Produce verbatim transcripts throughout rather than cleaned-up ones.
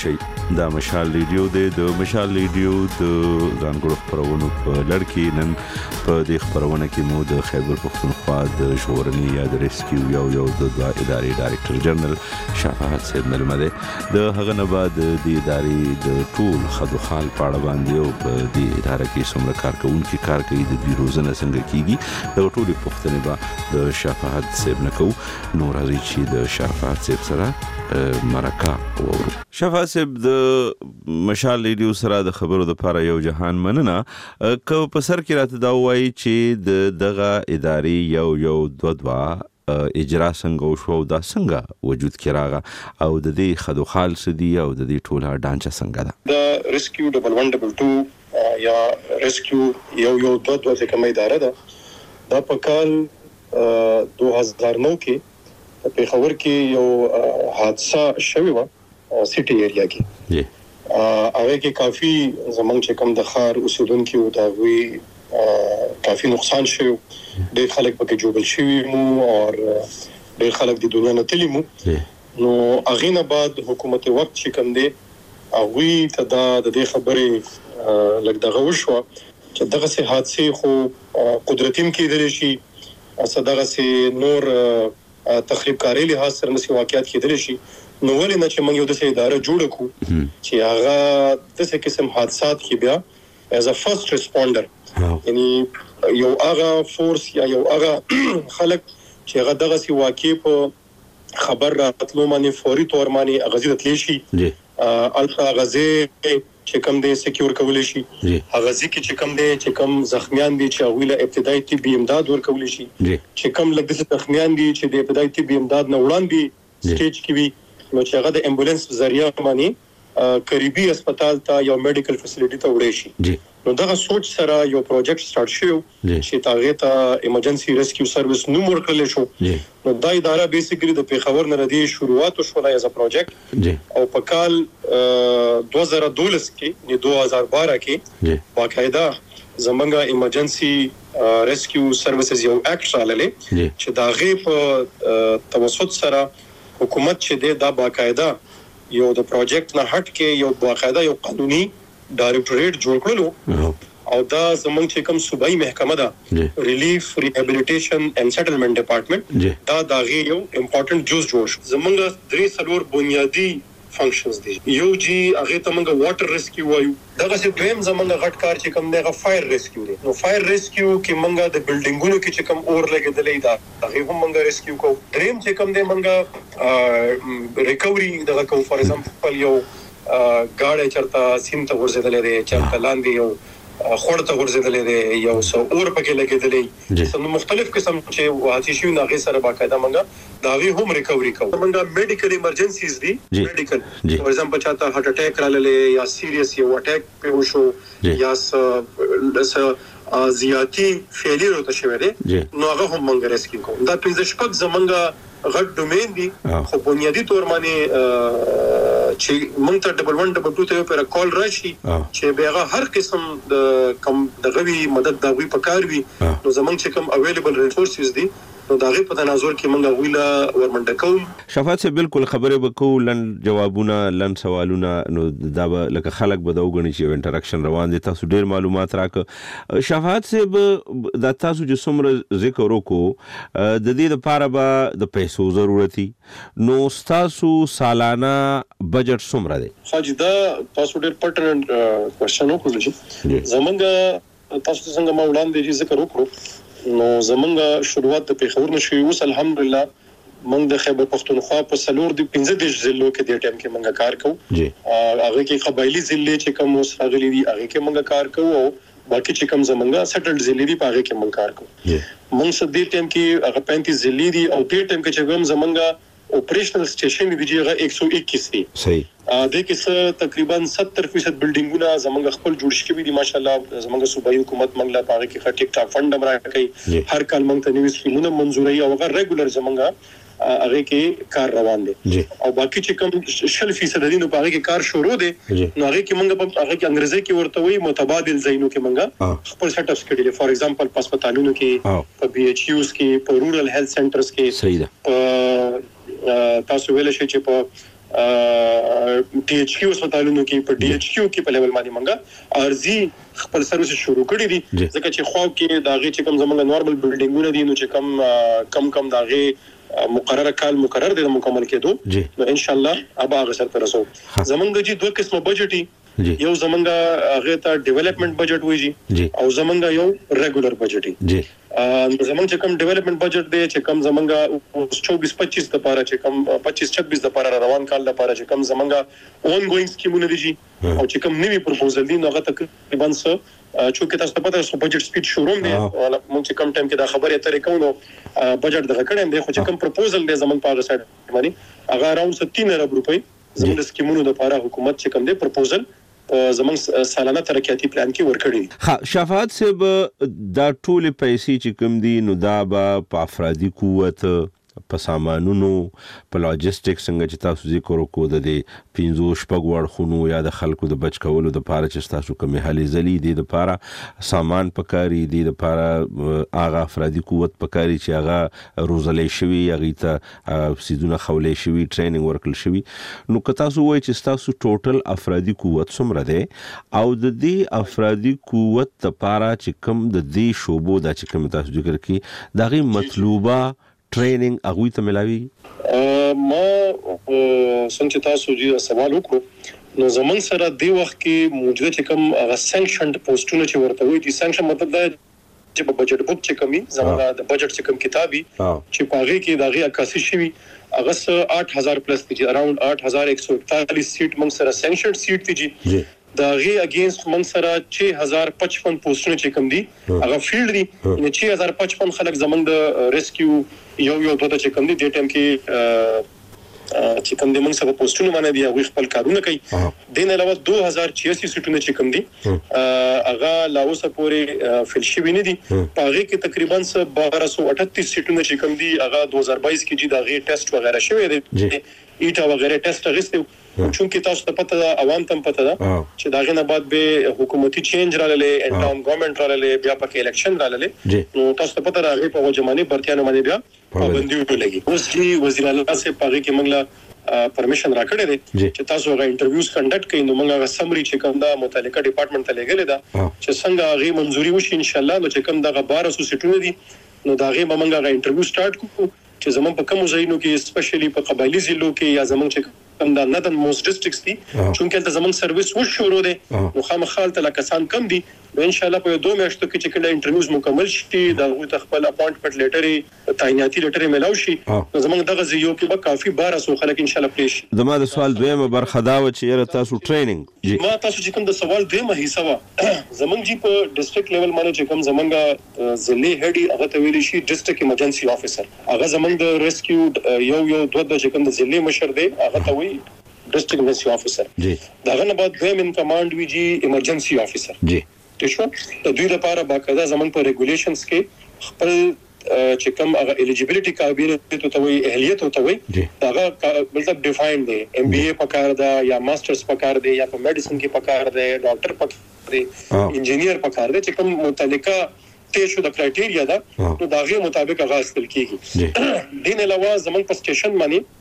شي دا مشال ریډیو د مشال ریډیو د ځانګړو خبرونو په لړ کې نن په دې خبرونه کې مو د خیبر پختونخوا د ژغورنې یا د ریسکیو یو یو د ادارې ډایرکټر جنرال شفاعت صاحب ملمده د هغه نه بعد د ادارې د ټول خدوخال پاړه باندې او په دې اداره کې څومره کارکونکو کار کوي د بیروزنه څنګه کیږي د ټولو پښتنې با د شفاعت صاحب نکو نور راځي چې د شفاعت صاحب سره مرکه وورو. شفاعت صاحب د مشال ریډیو سره د خبرو د لپاره یو جهان مننه که په سر کې راته دا وایي چې د دغه ادارې یو یو دوه دوه اجرا څنګه وشو دا څنګه وجود کې راغله او د دې خدوخال سدي او د دې ټوله ډانچه څنګه ده د ریسکیو ډبل ون ډبل ټو یا ریسکیو یو یو دوه دوه چې کومه اداره ده دا په کال دوه هزار نو کې په خبر کې یو حادثه شوی و سټي ایریا کې جی هغه کې کافي زمونږ چې کوم د خار اوسیدونکو دا وی کافي نقصان شوی ډېر خلک پکې جوړل شوی مو او ډېر خلک د دنیا نه تللی مو نو هغه نه بعد حکومت وخت چې کوم دی هغه ته دا د دې خبرې لږ دغه وشو چې دغه سه حادثه خو قدرتیم کېدل شي صدغه سه نور تخریب کاری لحاظ سره نسی واقعیت کېدل شي نو ولې نه چې موږ یو د سه اداره جوړ کړو چې هغه د څه قسم حادثات کې بیا as a first responder یعنی یو هغه فورس یا یو هغه خلک چې هغه دغه سه واقع په خبر راتلو باندې فوري تور باندې غزي راتلی شي الټا غزي چې کوم دې سکیور کول شي هغه ځکه چې کوم دې چې کوم زخمیان دي چې هغه له ابتدایي طبي امداد ورکول شي چې کوم لږ زخمیان دي چې د ابتدایي طبي امداد نه وړاندې سټیج کې وي نو چې هغه د امبولانس ذریعہ باندې قریبي هسپتال ته یو میډیکل فیسیلیټي ته وړي شي نو دغه سوچ سره یو پروجیکټ سٹارټ شو چې تاغه ته ایمرجنسي ریسکیو سرویس نو ورکړل شو نو دا اداره بیسیکلی د پیښور نه ردی شروعات شو لای از ا پروجیکټ او په کال دوه هزار دولس کې نه دوه هزار بارہ کې باقاعده زمونږه ایمرجنسي ریسکیو سرویسز یو اکټ راللې چې دا غي په توسط سره حکومت چې دا باقاعده یو د پروجیکټ نه هټ کې یو باقاعده یو قانوني ډایرکټریټ جوړ کړلو او دا زمونږ چې کوم صوبایي محکمه ده ریلیف ریهابیلیټیشن اینڈ سیټلمنٹ ډپارټمنټ دا داغه یو امپورټنٹ جوز جوړ زمونږ درې څلور بنیادی فنکشنز دي یو جی هغه ته موږ واټر ریسکیو وایو دغه څه دویم زمونږ غټ کار چې کوم دی فایر ریسکیو دی نو فایر ریسکیو کې موږ د بلډینګونو کې چې کوم اور لګیدلې دا هغه هم موږ ریسکیو کوو دریم چې کوم دی موږ ریکوري دغه کوو فار ایگزامپل یو گاډي چرته سیم ته ورزیدلې دي چرته لاندې یو خورته ورزیدلې دي یو څو اور پکې لګیدلې سم مختلف قسم چې واتی شي نه غي سره باقاعده منګه دا وی هم ریکوري کوو منګه میډیکل ایمرجنسیز دي میډیکل فار ایگزامپل چاته هارت اٹیک راللې یا سیریس یو اٹیک په وشو یا س زیاتی فیلیر وته شوی دی نو هغه هم منګه ریسکیو کوو دا پنځه شپږ زمنګه غټ ډومین دي خو بنیادی تور باندې چې مونږ ته ډبل ون ډبل ټو ته پر کال راشي چې بیاغه هر قسم د کم د غوي مدد دا وی پکار وي نو زمونږ چې کوم اویلیبل ریسورسز دي نو دا غي په تناظر کې مونږ ویلا ورمنډ کوم شفاعت سے بالکل خبره وکول لن جوابونه لن سوالونه نو دا لکه خلک به دا وګڼي چې انټراکشن روان دي تاسو ډیر معلومات راک شفاعت سے د تاسو چې څومره ذکر وکړو د دې لپاره به د پیسو ضرورتي نو تاسو سالانه بجټ څومره دی حاجی دا تاسو ډیر پټرنټ کوېسچن وکړل شي زمونږ تاسو څنګه ما وړاندې ذکر وکړو نو زمونږ شروعات د پیښور نشو اوس الحمدلله موږ د خیبر پختونخوا په سلور دی پنځه دیش ضلعو کې د ټیم کې موږ کار کوو جی هغه کې قبایلی ضلع چې کوم اوس راغلي دي هغه کې موږ کار کوو او باقي چې کوم زمونږ سټلډ ضلع دي په هغه کې موږ کار کوو جی موږ د دې ټیم کې هغه پینتیس ضلع دي او دې ټیم کې چې کوم زمونږ اپریشنل سټیشن دی چې هغه ایک سو اکیس دی صحیح د کې تقریبا ستر فیصد بلډینګونه زمونږ خپل جوړ شوي دي ماشاءالله زمونږ صوبایي حکومت موږ لا پاره کې ټیک ټاک فند هم راکړي هر کال موږ ته نوې سکیمونه منزوري او هغه ریګولر زمونږ هغه کې کار روان دي او باقي چې کوم شل فیصد دي نو هغه کې کار شروع دي نو هغه کې موږ په هغه کې انګریزي کې ورته وي متبادل زینو کې موږ خپل سیټ اپس کړي فار ایگزامپل په هسپتالونو کې په بي ایچ یوز کې په رورل هیلث سنټرز کې صحیح ده تاسو ویل شئ چې په ټي ایچ کیو هسپتالونو کې په ډي ایچ کیو کې په لیول باندې منګه ارزي خپل سرویس شروع کړی دي ځکه چې خو کې دا غي چې کوم زمونږ نورمال بلډینګونه دي نو چې کم کم کم دا غي مقرره کال مقرر دي مکمل کېدو نو ان شاء الله ابا هغه سره ترسو زمونږ جی دوه قسمه بجټي یو زمونږ هغه ته ډیولپمنٹ بجټ وایي او زمونږ یو ریګولر بجټ دی زمونږ چې کوم ډیولپمنٹ بجټ دی چې کوم زمونږ چوبیس پچیس د پاره چې کوم پچیس چھبیس د پاره روان کال د پاره چې کوم زمونږ اون ګوینګ سکیمونه دي او چې کوم نوی پروپوزل دي نو هغه تقریبا څه چې تاسو ته پته سو بجټ سپیډ شروع دی موږ چې کوم ټایم کې دا خبره اترې کوو نو بجټ دغه کړم دی خو چې کوم پروپوزل دی زمونږ په هغه سایډ باندې هغه اراوند تین ارب روپۍ زمونږ سکیمونو د پاره حکومت چې کوم دی پروپوزل زمونږ سالانه ترقیاتي پلان کې ورکړي ها شفاعت صاحب دا ټول پیسې چې کوم دي نو دا به په افرادي قوت په سامانونو په لاجستیک څنګه چې تاسو ذکر وکړو د دې پنځو شپږ وړ خونو یا د خلکو د بچ کولو د پاره چې تاسو کومه حالي زلي دي د پاره سامان پکاري دي د پاره اغه افرادي قوت پکاري چې اغه روزلې شوی اغه ته سیدونه خولې شوی ټریننګ ورکل شوی نو که تاسو وایي چې تاسو ټوټل افرادي قوت څومره ده او د دې افرادي قوت د پاره چې کوم د دې شوبو د چې کوم تاسو ذکر کی دغه مطلوبه ټریننګ هغه ته ملاوي ما څنګه تاسو جی سوال وکړو نو زمون سره دی وخت کې موجوده چې کوم هغه سانکشنډ پوسټونه چې ورته وي دي سانکشن مطلب دا چې په بجټ بوک چې کومي زموږ د بجټ چې کوم کتابي چې پاغي کې داغي عکاسي شوی هغه آठ هزار پلس دي اراوند آठ هزار ایک سو اکتالیس سیټ موږ سره سانکشنډ سیټ دي داغي اگینست موږ سره چھ هزار پچپن پوسټونه چې کوم دي هغه فیلډ دي نو چھ هزار پچپن خلک زمونږ د ریسکیو یو یو دوه چې کوم دي د ټیم کې چې کوم د موږ سره پوسټونه باندې دی هغه خپل کارونه کوي دین علاوه دو هزار چھیاسی سیټونه چې کوم دي هغه لاوسه پورې فل شوی نه دي هغه کې تقریبا بارہ سو اٹھتیس سیټونه چې کوم دي هغه دو هزار بائیس کې چې دا غي ټیسټ وغیرہ شوی دی ایټا وغیرہ ټیسټ غوښتي چونکی تاسو ته پته ده عوام ته پته ده چې داغه نه بعد به حکومتي چینج راللې انټاوم ګورنمنت راللې بیا پکې الیکشن راللې نو تاسو ته پته راغی په وجمانه برتیانو باندې بیا پابندي ولګي اوس چې وزیر اعلی سے پاغي کې منګلا پرمیشن راکړی دی چې تاسو هغه انټرویوز کنډکټ کړئ نو موږ هغه سمري چې کوم دا متعلقه ډپارټمنټ ته لګیل دا چې څنګه هغه منځوري وشي ان شاء الله نو چې کوم دا بارہ سو سیټونه دي نو دا هغه موږ هغه انټرویو سٹارټ کوو چې زمون په کوم ځایونو کې سپیشلی په قبایلی ضلعو کې یا زمون چې کوم د نادن موست ډسټرکټس دي چونکه ته زمون سرویس و شروع دي نو خامخال ته کسان کم دي ان شاء الله په دوه میاشتو کې چې کله انټرویوز مکمل شي دا غو خپل اپاینټمنت لیټر تعیناتی لیټر ملاو شي نو زمون دغه ځایو کې به کافي بارہ سو خلک ان شاء الله پلیش دما د سوال دویمه برخه دا و چې تاسو ټریننګ ما تاسو چې کوم د سوال دویمه حصہ وا زمون جی په ډسټرکټ لیول باندې چې کوم زمونږه ضلع هډي هغه ته ویل شي ډسټرکټ ایمرجنسي افیسر هغه زمون د ریسکیو یو یو دوه د چې کوم د ضلع مشر دی هغه ته وی ډسټرکټ ایمرجنسي افیسر جی داغه نه بعد دویم ان کمانډ وی جی ایمرجنسي افیسر جی تشو د دوی لپاره باقاعده زمون په ریګولیشنز کې خپل چې کوم هغه الیجیبিলিټي قابلیت ته وي اهلیت ته وي هغه مطلب ډیفاین دی ام بي اي پکار دا یا ماسترز پکار دی یا په میډیسن کې پکار دی ډاکټر پکار دی انجینیر پکار دی چې کوم متعلقه تیشو د کرایټیریا دا نو داغه مطابق هغه حاصل کیږي دین علاوه زمون په سټیشن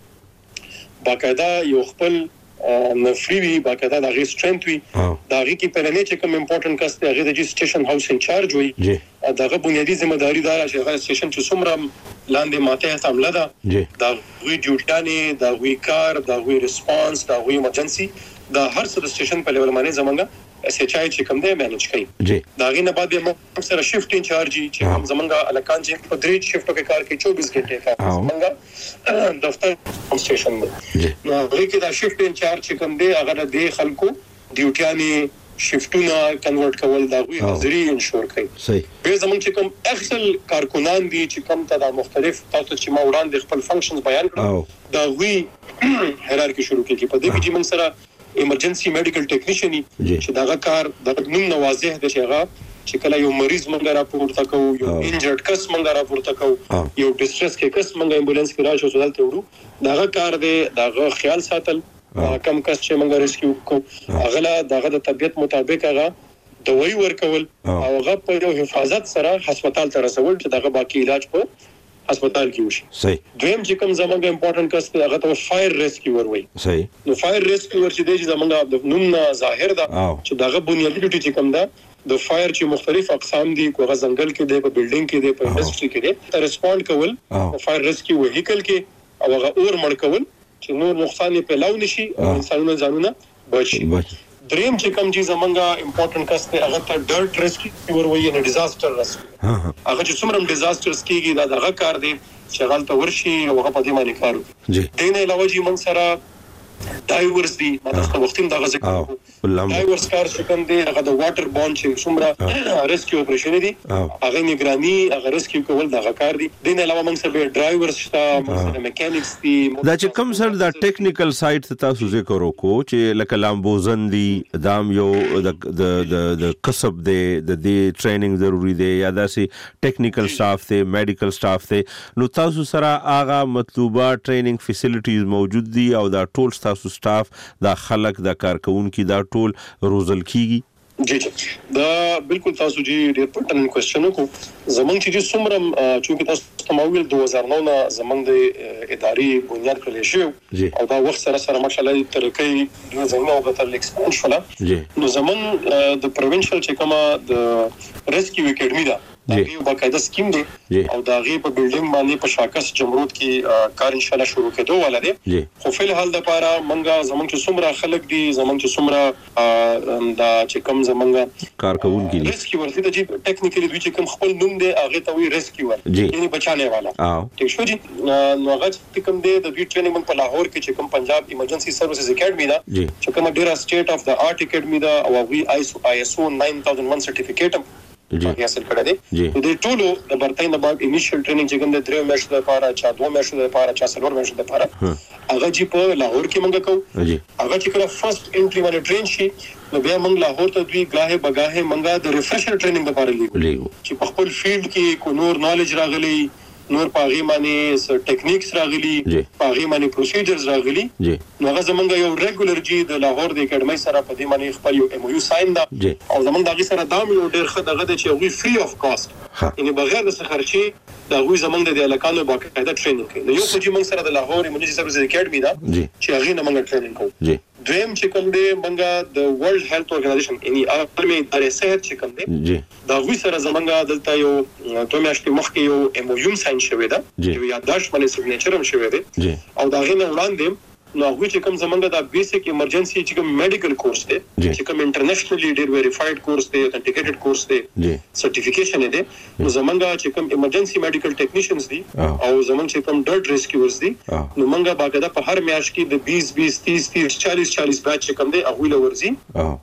باندې باقاعده یو خپل نفری وی باقاعده د غي سترنث وی د غي کې پرنه چې کوم امپورټنت کس دی هغه د سټیشن هاوس ان چارج وي دغه بنیادی ذمہ داری دار چې هغه سټیشن چې څومره لاندې ماته حمله ده دا وی ډیوټانی دا وی کار دا وی ریسپانس دا وی ایمرجنسي دا هر څه د سټیشن په لیول باندې زمونږه اس ایچ آی چې کوم دی مینج کوي دا غي نه بعد موږ سره شفټ ان چارج چې هم زمونږه الکان چې په درې شفټو کې کار کوي چوبیس غنټه کار زمونږه دفتر سټیشن نو هغه کې دا شفټ ان چارج چې کوم دی هغه د خلکو ډیوټیانی شفټونه کنورټ کول دا غوي حاضری انشور کوي صحیح به زمون چې کوم اکسل کارکونان دي چې کوم ته د مختلف تاسو چې ما وړاندې خپل فنکشنز بیان کړو دا غوي هرارکی شروع کیږي په دې کې چې موږ سره ایمرجنسي میډیکل ټیکنیشن چې دا کار د نوم نوازه د شيغه چې کله یو مریض مونږ راپورته کوو یو انجرډ کس مونږ راپورته کوو یو ډیسټرس کې کس مونږ امبولانس کې راځو سوال ته وړو دا کار دی دا خیال ساتل کم کس چې مونږ ریسکیو کوو هغه دغه د طبيعت مطابق هغه دوی ورکول او هغه په یو حفاظت سره هسپتال ته رسول چې دغه باقی علاج په هسپتال کې وشي. صحیح. دویم چې کوم زمونږ امپورټنت کس دی هغه ته فایر ریسکیور وایي. صحیح. نو فایر ریسکیور چې دی چې زمونږ د نوم نه ظاهر ده چې دغه بنیادی ډیوټي چې کوم ده د فایر چې مختلف اقسام دي، کوغه ځنګل کې دی، په بلډینګ کې دی، په انډستری کې دی، ریسپونډ کول فایر ریسکیو وهیکل کې او هغه اور مړ کول چې نور نقصان په لاو نشي او انسانونه ځانونه بچي. دریم چې کوم چې زمونږه امپورټنت کس دی هغه ته ډرټ ریسکیور وایي، نه ډیزاستر ریسکیو. هغه چې څومره ډیزاسترز کیږي دا دغه کار دی چې غلطه ورشي او هغه په دې باندې کار وکړي. دین علاوه چې موږ سره ډایورز دي، مطلب وختیم دغه ذکر ډایورز کار چې کوم دی هغه د واټر بون چې څومره ریسکیو اپریشن دي هغه نگرانی هغه ریسکیو کول دغه کار دي. دین علاوه موږ سره ډرایورز شته، موږ سره میکانیکس دي. دا چې کوم سر دا ټیکنیکل سایډ تاسو ذکر وکړو چې لکه لامبوزن دي، دام یو د د د کسب دی، د دې ټریننګ ضروری دی یا داسې ټیکنیکل سټاف دی، میډیکل سټاف دی، نو تاسو سره هغه مطلوبه ټریننګ فیسیلیټیز موجود دي او دا ټول تاسو سټاف دا خلک دا کارکونکي دا ټول روزل کیږي؟ جی جی دا بالکل تاسو جی ډیر پټن کوېسچن کو. زمونږ چې څومره چې تاسو تمویل دوه هزار نو نه زمونږ د اداري بنیاد کړل شو او دا وخت سره سره ماشاءالله ترقی د زمونږ او غتر ایکسپانډ شوله. نو زمونږ د پروینشل چې کومه د ریسکیو اکیډمي دا یو باقاعده سکیم دی او دا غي په بلډینګ باندې په شاکس جمرود کې کار ان شاء الله شروع کېدو والا دی. خو فل حال د پاره منګه زمونږ چې څومره خلک دي، زمونږ چې څومره دا چې کوم زمونږ کارکونکي دي ریسکیور دي چې ټیکنیکلی دوی چې کوم خپل نوم دی هغه ته وی ریسکیور یعنی بچانے والا. ٹھیک شو جی. نو هغه چې کوم دی د دوی ټریننګ په لاهور کې چې کوم پنجاب ایمرجنسي سروسز اکیډمي دا چې کوم ډیره سټیټ اف د آرټ اکیډمي دا او وی آی اس او ناین تاوزنډ ون سرټیفیکیټ حاصل کړی دی. د ټولو د برتاین بعد انیشل ټریننګ چې کوم د درې میاشتو لپاره، چا دوه میاشتو لپاره، چا څلور میاشتو لپاره هغه چې په لاهور کې موږ کوو. هغه چې کله فرست انټری باندې ټرین شي نو بیا موږ لاهور ته دوی غاهه بغاهه موږ د ریفریشر ټریننګ لپاره لیږو چې په خپل فیلډ کې کو نور نالج راغلی، نور پاغي باندې ټیکنیکس راغلي، پاغي باندې پروسیجرز راغلي. نو هغه زمونږ یو ریګولر جی د لاهور د اکیډمي سره په دې باندې خپل یو ایم او یو ساين دا او زمونږ دغه سره دا یو ډېر ښه دغه چې وی فری اف کاست یعنی بغیر د څه خرچي دا وی زمونږ د الکانو باقاعده ټریننګ کوي. نو یو خو چې موږ سره د لاهور ایمرجنسي سروسز اکیډمي دا چې هغه نه موږ ټریننګ کوو. دویم چې کوم دی موږ د ورلد هیلث ارګنایزیشن یعنی عالمي ادارې صحت چې کوم دی دا وی سره زمونږ دلته یو دوه میاشتې مخکې یو ایم او یو ساين شوی دا یو یادداشت باندې سیګنیچر هم شوی دی او دا غي نه وړاندې نو هغه چې کوم زمونږ د بیسیک ایمرجنسي چې کوم میډیکل کورس دی چې کوم انټرنیشنلی ډیر ویریفاید کورس دی، اتنټیکیټډ کورس دی، سرټیفیکیشن دی. نو زمونږ چې کوم ایمرجنسي میډیکل ټیکنیشنز دي او زمونږ چې کوم ډرټ ریسکیورز دي نو موږ باقاعده په هر میاشت کې د بیس بیس تیس تیس چالیس چالیس بیچ چې کوم دی هغه لورځي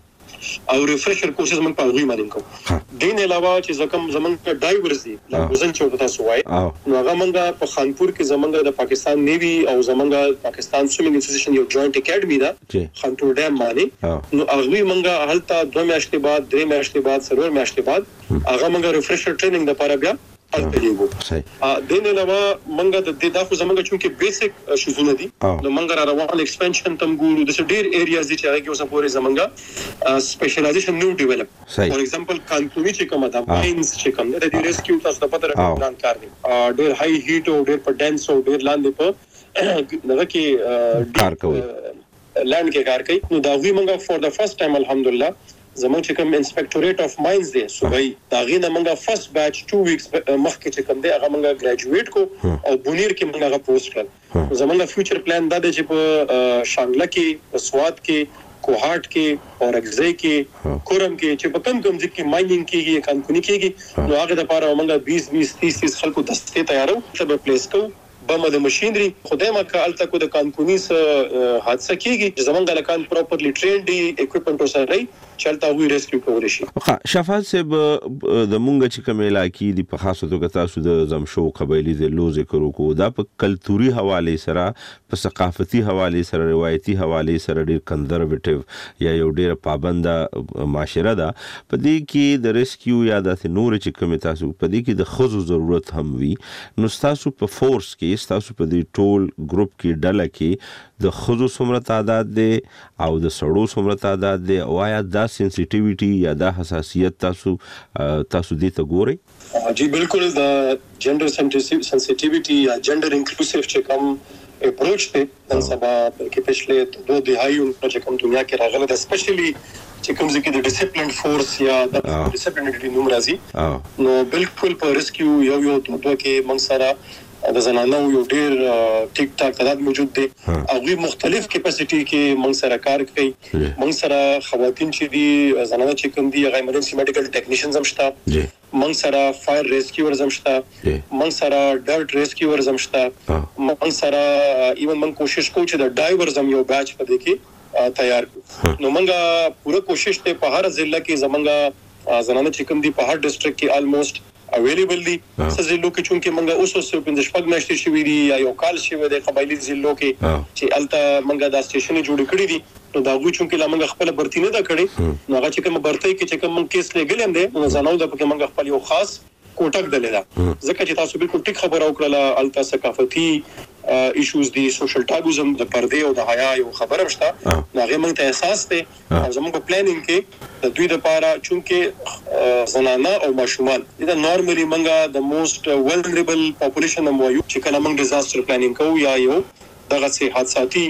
او ریفریشر کورسز موږ په هغه باندې کوو. دین علاوه چې زکم زمونږ ډایورز دي لازم چې تاسو وایي نو هغه موږ په خانپور کې زمونږ د پاکستان نیوی او زمونږ پاکستان سویمینګ اسوسییشن یو جوائنٹ اکیډمي ده خانپور ډیم باندې. نو هغه موږ هلته دوه میاشتې بعد، درې میاشتې بعد، څلور میاشتې بعد هغه موږ ریفریشر ټریننګ لپاره بیا البلیګو. دین علاوه موږ د دې داخو زمونږ چونکه بیسیک شوزونه دي نو موږ را روان ایکسپانشن تم ګورو د ډیر ایریاز دي چې هغه کې اوسه پورې زمونږ سپیشلایزیشن نو ډیولپ. فور ایگزامپل کانکونی چې کومه دا ماینز چې کوم د ریسکیو تاسو ته پته راځي پلان کار دي ډیر هاي هیټ او ډیر په ډنس او ډیر لاندې په دغه کې کار کوي لند کې کار کوي. نو دا وی موږ فور د فرست ټایم الحمدلله زموږ چې کوم انسپیکټوریټ اف ماینز دی صوبای دا غي نه موږ فرست بیچ ټو ویکس مخکې چې کوم دی هغه موږ ګریجویټ کو او بونیر کې موږ هغه پوسټ کړ. زموږ فیوچر پلان دا دی چې په شانګله کې، په سواد کې، کوهاټ کې او رګزی کې، کورم کې چې په کم کم ځکه ماینینګ کېږي، کانکونی کېږي نو هغه د لپاره موږ بیس بیس تیس تیس خلکو دستې تیارو ته پلیس کو بم د ماشينري خدای ما کال تک د کانکونی سره حادثه کېږي زمونږ لکان پراپرلی ټرین دي اکوپمنټ سره چلتا وی ریسکیو کول شي. شفاعت صاحب د مونږ چې کوم علاقې دی په خاصه توګه تاسو د زمشو قبایلی د لو ذکر وکړو دا په کلتوري حواله سره، په ثقافتي حواله سره، روایتي حواله سره ډیر کنزرویټیو یا یو ډیر پابند معاشره ده. په دې کې د ریسکیو یا د نور چې کوم تاسو په دې کې د خزو ضرورت هم وي نو تاسو په فورس کې تاسو په دې ټول ګروپ کې ډله کې د خزو څومره تعداد دی او د سړو څومره تعداد دی او آیا دا سنسټیویټي یا دا حساسیت تاسو تاسو دې ته ګورئ؟ جی بالکل د جنډر سنسټیویټي یا جنډر انکلوسیو چې کوم اپروچ ته نن سبا کې پښله دوه دهایو چې کوم دنیا کې راغله د سپیشلی چې کوم ځکه د ډیسپلین فورس یا د ډیسپلینری نوم راځي نو بالکل په ریسکیو یو یو دوه کې موږ سره د زنانو یو ډیر ټیک ټاک تعداد موجود دي او غي مختلف کیپاسټي کې موږ سره کار کوي موږ سره خواتین چې دي زنانه چې کوم دي هغه ایمرجنسي میډیکل ټیکنیشنز هم شته موږ سره فایر ریسکیورز هم شته موږ سره ډرټ ریسکیورز هم شته موږ سره ایون موږ کوشش کوو چې د ډایورز هم یو بیچ پدې کې تیار کړو نو موږ پوره کوشش ته په هر ضلع کې زمونږ زنانه چې کوم دي په هر ډیسټریکټ کې آلموست اویلیبل دي سزلو کې چونکه موږ اوس اوس په شپږ میاشتې شوې دي یا یو کال شوی دی قبایلی ضلعو کې چې الته موږ د سټیشن جوړ کړی دي نو دا غوښ چونکه لا موږ خپل برتی نه دا کړی نو هغه چې کوم برتی کې چې کوم کیس لګل هم دي نو زناو د پکې موږ خپل یو خاص کوټک دلیدا ځکه چې تاسو بالکل ټیک خبر او کړله الته ثقافتي ایشوز دي سوشل ټابوزم د پردې او د حیا یو خبره شته نو هغه موږ ته احساس ته او زموږ په پلانینګ کې د دوی لپاره چونکه زنانه او ماشومان دا نورمالي موږ د موست ولنربل پاپولیشن مو یو چې کله موږ ډیزاستر پلانینګ کوو یا یو دغه سي حادثاتي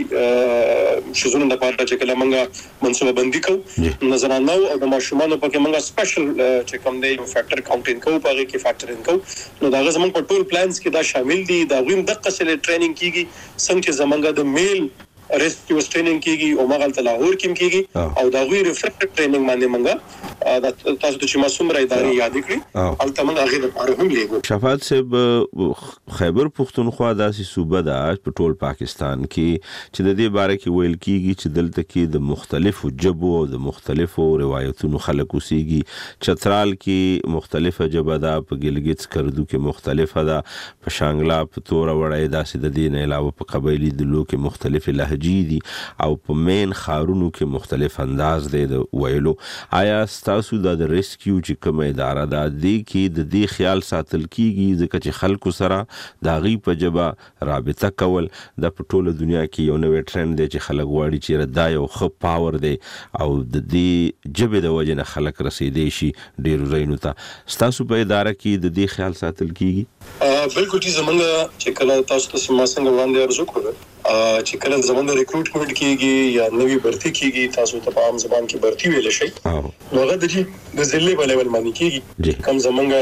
شزونه د پاره چې کله موږ منصوبه بندي کوو زنانه او د ماشومان په کې موږ سپیشل چې کوم دی فیکټر کاونټینګ کوو په هغه کې فیکټرینګ کوو نو دغه زموږ په ټول پلانز کې دا شامل دي دا غویم د قصله ټریننګ کیږي څنګه چې زمونږ د میل ریسکیو ټریننګ کیږي او مغل ته لاهور کې کیږي او دا غوی ریفریکټ ټریننګ باندې موږ تاسو ته چې مسوم را اداري یاد کړی البته موږ هغه د پاره هم لیږو شفاعت صاحب خیبر پختونخوا داسې صوبه ده په ټول پاکستان کې چې د دې باره کې ویل کیږي چې دلته کې د مختلفو جبو او د مختلفو روایتونو خلک اوسېږي چترال کې مختلفه جبه ده په ګلګت کردو کې مختلفه ده په شانګلا په تور وړای داسې د دې نه علاوه په قبایلی دلو کې مختلف لهجې دي او په مین خارونو کې مختلف انداز دی د ویلو آیا تاسو د ریسکیو چې کوم اداره ده د کې د دې خیال ساتل کیږي ځکه چې خلکو سره د غي په جبه رابطه کول د پټوله دنیا کې یو نوې ټرند دی چې خلک غواړي چې دا یو خ پاور دی او د دې جبه د وجه نه خلک رسیدي شي ډیر زینو ته تاسو په اداره کې د دې خیال ساتل کیږي بالکل چې زمونږ چې کله تاسو ته سم څنګه وړاندې ارزو کوو چې کله زمونږ ریکروټمنټ کیږي یا نوې برتی کیږي تاسو ته په عام زبان کې برتی ویل شي نو هغه د دې د ضلع په لیول باندې کیږي کوم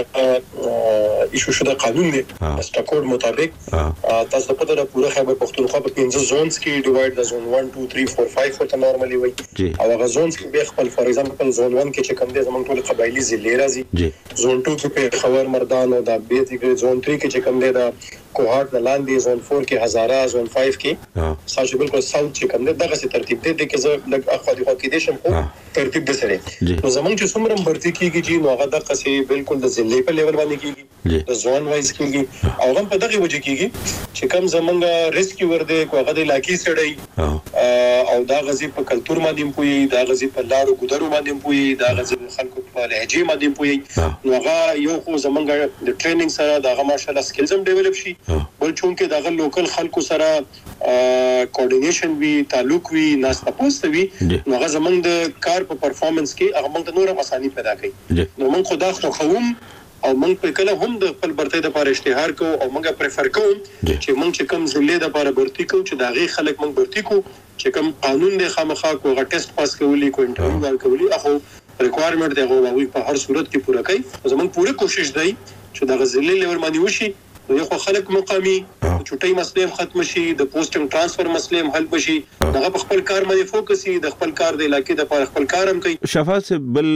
زمونږ ایشو شوه قانون دی سټاکوډ مطابق تاسو په دغه پوره خیبر پختونخوا په پنځه زونز کې ډیوایډ د زون one two three four five ورته نورمالي وي او هغه زونز کې به خپل فار ایگزامپل زون one کې چې کوم دی زمونږ ټول قبایلی ضلع راځي زون two کې په خبر مردان او د بیت کې زون three کې چې کوم دی دا کوهارت د لاندې زون four کې هزاره زون five کې ساجو بالکل ساوث چې کوم دی دغه څه ترتیب دی د کې زه لګ اخو دی خو کې دې شم په ترتیب د سره نو زمونږ چې څومره برتی کیږي چې نو هغه دغه څه بالکل د ضلع په لیول باندې کیږي د زون وایز کیږي او هم په دغه وجه کیږي چې کوم زمونږ ریسکیو ور دی کوغه د علاقې سړی او دا غزي په کلچر باندې پوي دا غزي په لارو ګذرو باندې پوي دا غزي خلکو په لهجه باندې پوي نو هغه یو خو زمونږ د ټریننګ سره دا ماشاءالله سکلز هم ډیولپ شي بل چونکه دا لوکل خلکو سره کوارډینیشن وی تعلق وی ناس تاسو وی نو هغه زمونږ د کار په پرفارمنس کې هغه موږ ته نور اساني پیدا کوي نو موږ خدا خو خوم او موږ په کله هم د خپل برتۍ د لپاره اشتهار کو او موږ پریفر کوو چې موږ چې کوم ضلع د لپاره برتی کو چې دا غي خلک موږ برتی کو چې کوم قانون د خامخا کو غ ټیسټ پاس کولی کو انټرویو ورکولی اخو ریکوایرمنٹ دی هغه په هر صورت کې پوره کوي زموږ پوره کوشش دی چې دا ضلع لیول باندې وشي نو یو خلک مقامي چټي مسلې ختم شي د پوسټینګ ترانسفر مسلې حل بشي دغه په خپل کار باندې فوکس وي د خپل کار د علاقې د پر خپل کارم کوي شفاعت بل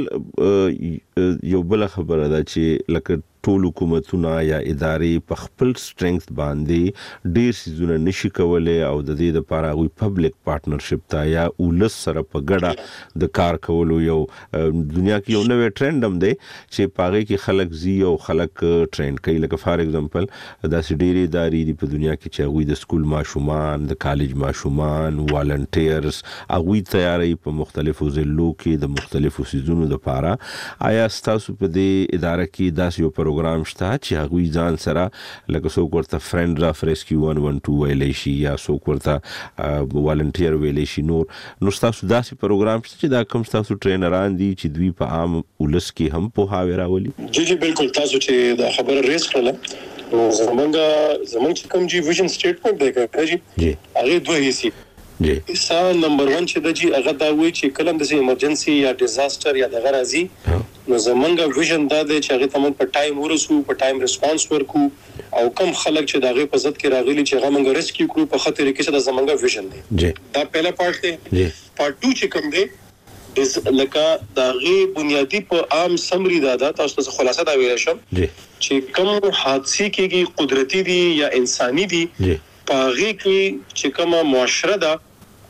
یو بل خبره ده چې لکه ټول حکومتونه یا ادارې په خپل سټرنګث باندې ډیر سيزونه نشي کولای او د دې لپاره غوي پبلک پارټنرشپ تا یا ولس سره په ګډه د کار کولو یو دنیا کې یو نوې ټرند هم دی چې پاره کې خلک زی او خلک ټرند کوي لکه فار ایگزامپل دا سډيري ادارې په دنیا کې چې غوي د سکول ماشومان د کالج ماشومان والنټیرز غوي تیاری په مختلفو ضلعو کې د مختلفو سيزونو لپاره آیا تاسو په دې اداره کې داسې یو پروګرام شته چې هغوی ځان سره لکه څوک ورته فرند اف ریسکیو one one two ویلی شي یا څوک ورته والنټیر ویلی شي. نور نو ستاسو داسې پروګرام شته چې دا کوم ستاسو ټرینران دي چې دوی په عام ولس کې هم پوهاوی راولي؟ جی جی بالکل. تاسو چې دا خبره ریس کړله نو زمونږ زمونږ چې کوم جی ویژن سټیټمنټ دی کړه جی هغه دوه حصے جی. حصہ نمبر ون چې د جی هغه دا وایي چې کله د ایمرجنسي یا ډیزاستر یا د غرازي نو زمونږ ویژن دا دی چې هغه تمام په ټایم ورسو په ټایم ریسپانس ورکو او کم خلک چې داغه په ضد کې راغلي چې هغه موږ ریسکیو کړو په خاطر کې چې دا زمونږ ویژن دی جی. دا پہلا پارت دی جی. پارت ټو چې کوم دی لکه داغه بنیادی په عام سمری دا دا تاسو ته خلاصه دا ویل شم جی چې کوم حادثه کېږي قدرتی دي یا انساني دي جی پاغي کې چې کومه معاشره ده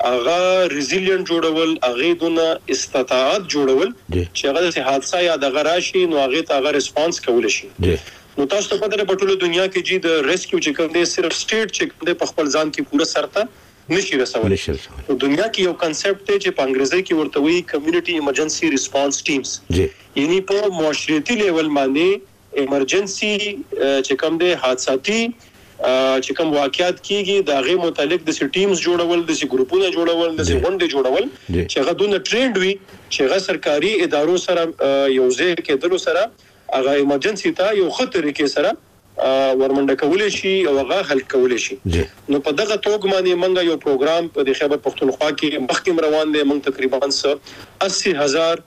هغه ریزیلینټ جوړول هغه دونه استطاعت جوړول چې هغه د حادثه یا د غراشي نو هغه ته هغه ریسپانس کول شي. نو تاسو ته پته ده په ټوله دنیا کې چې د ریسکیو چې کوم دی صرف سټیټ چې کوم دی په خپل ځان کې پوره سرته نشي رسول. نو دنیا کې یو کنسپټ دی چې په انګریزي کې ورته وایي کمیونټي ایمرجنسي ریسپانس ټیمز یعنی په معاشرتي لیول باندې ایمرجنسي چې کوم دی حادثاتي چې کوم واقعیت کیږي دا غي متعلق د ټیمز جوړول د ګروپونو جوړول د غونډې جوړول چې هغه دونه ټرینډ وي چې هغه سرکاري ادارو سره یو ځای کېدلو سره هغه ایمرجنسي ته یو خطر کې سره ورمنډه کول شي او هغه حل کول شي. نو په دغه توګه باندې موږ یو پروګرام په خیبر پختونخوا کې مخکې روان دي. موږ تقریبا اسی هزار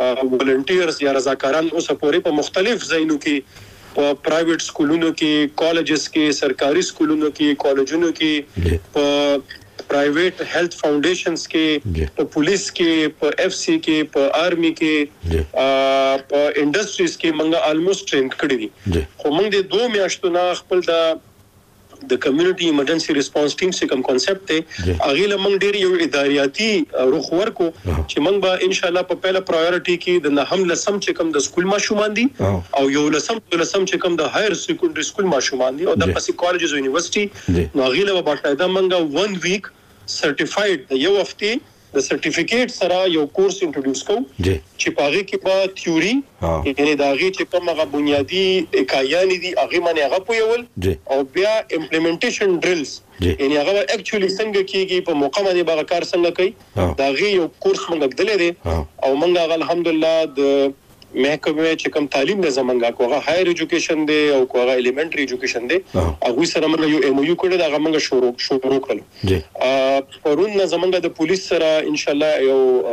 ولنټیرز یا رضاکاران اوس پورې په مختلف ځایونو کې په پرایویټ سکولونو کې کالجز کې سرکاري سکولونو کې کالجونو کې په پرایویټ هیلث فاونډیشنز کې په پولیس کې په اف سی کې په آرمي کې په انډستریز کې موږ آلموست ټرین کړی دي. خو موږ د دوه میاشتو نه خپل د د کمیونټي ایمرجنسي ریسپانس ټیم څخه کوم کنسپټ دی هغه لمن ډیر یو اداریاتي رخ ورکو چې موږ به ان شاء الله په پیله پرایورټي کې د نهم لسم چې کوم د سکول ماشومان دي او یو لسم لسم چې کوم د هایر سیکنډري سکول ماشومان دي او د پسې کالجز او یونیورسيټي نو هغه له باقاعده موږ ون ویک سرټیفاید یو هفته د سرټیفیکیټ سره یو کورس انټروډوس کوو چې پاره کې په تھیوري یعنی دا غي چې کوم هغه بنیادی اکایان دي هغه باندې هغه پویول او بیا امپلیمنټیشن ډرلز یعنی هغه اکچولی څنګه کیږي په موقع باندې باغ کار څنګه کوي دا غي یو کورس موږ غدلې دي او موږ الحمدلله د محکمه چې کوم تعلیم د زمونږه کوغه هایر ایجوکیشن دی او کوغه الیمنټری ایجوکیشن دی هغه سره موږ یو ایم او یو کړی دا موږ شروع شروع کړل. ا پرون زمونږ د پولیس سره ان شاء الله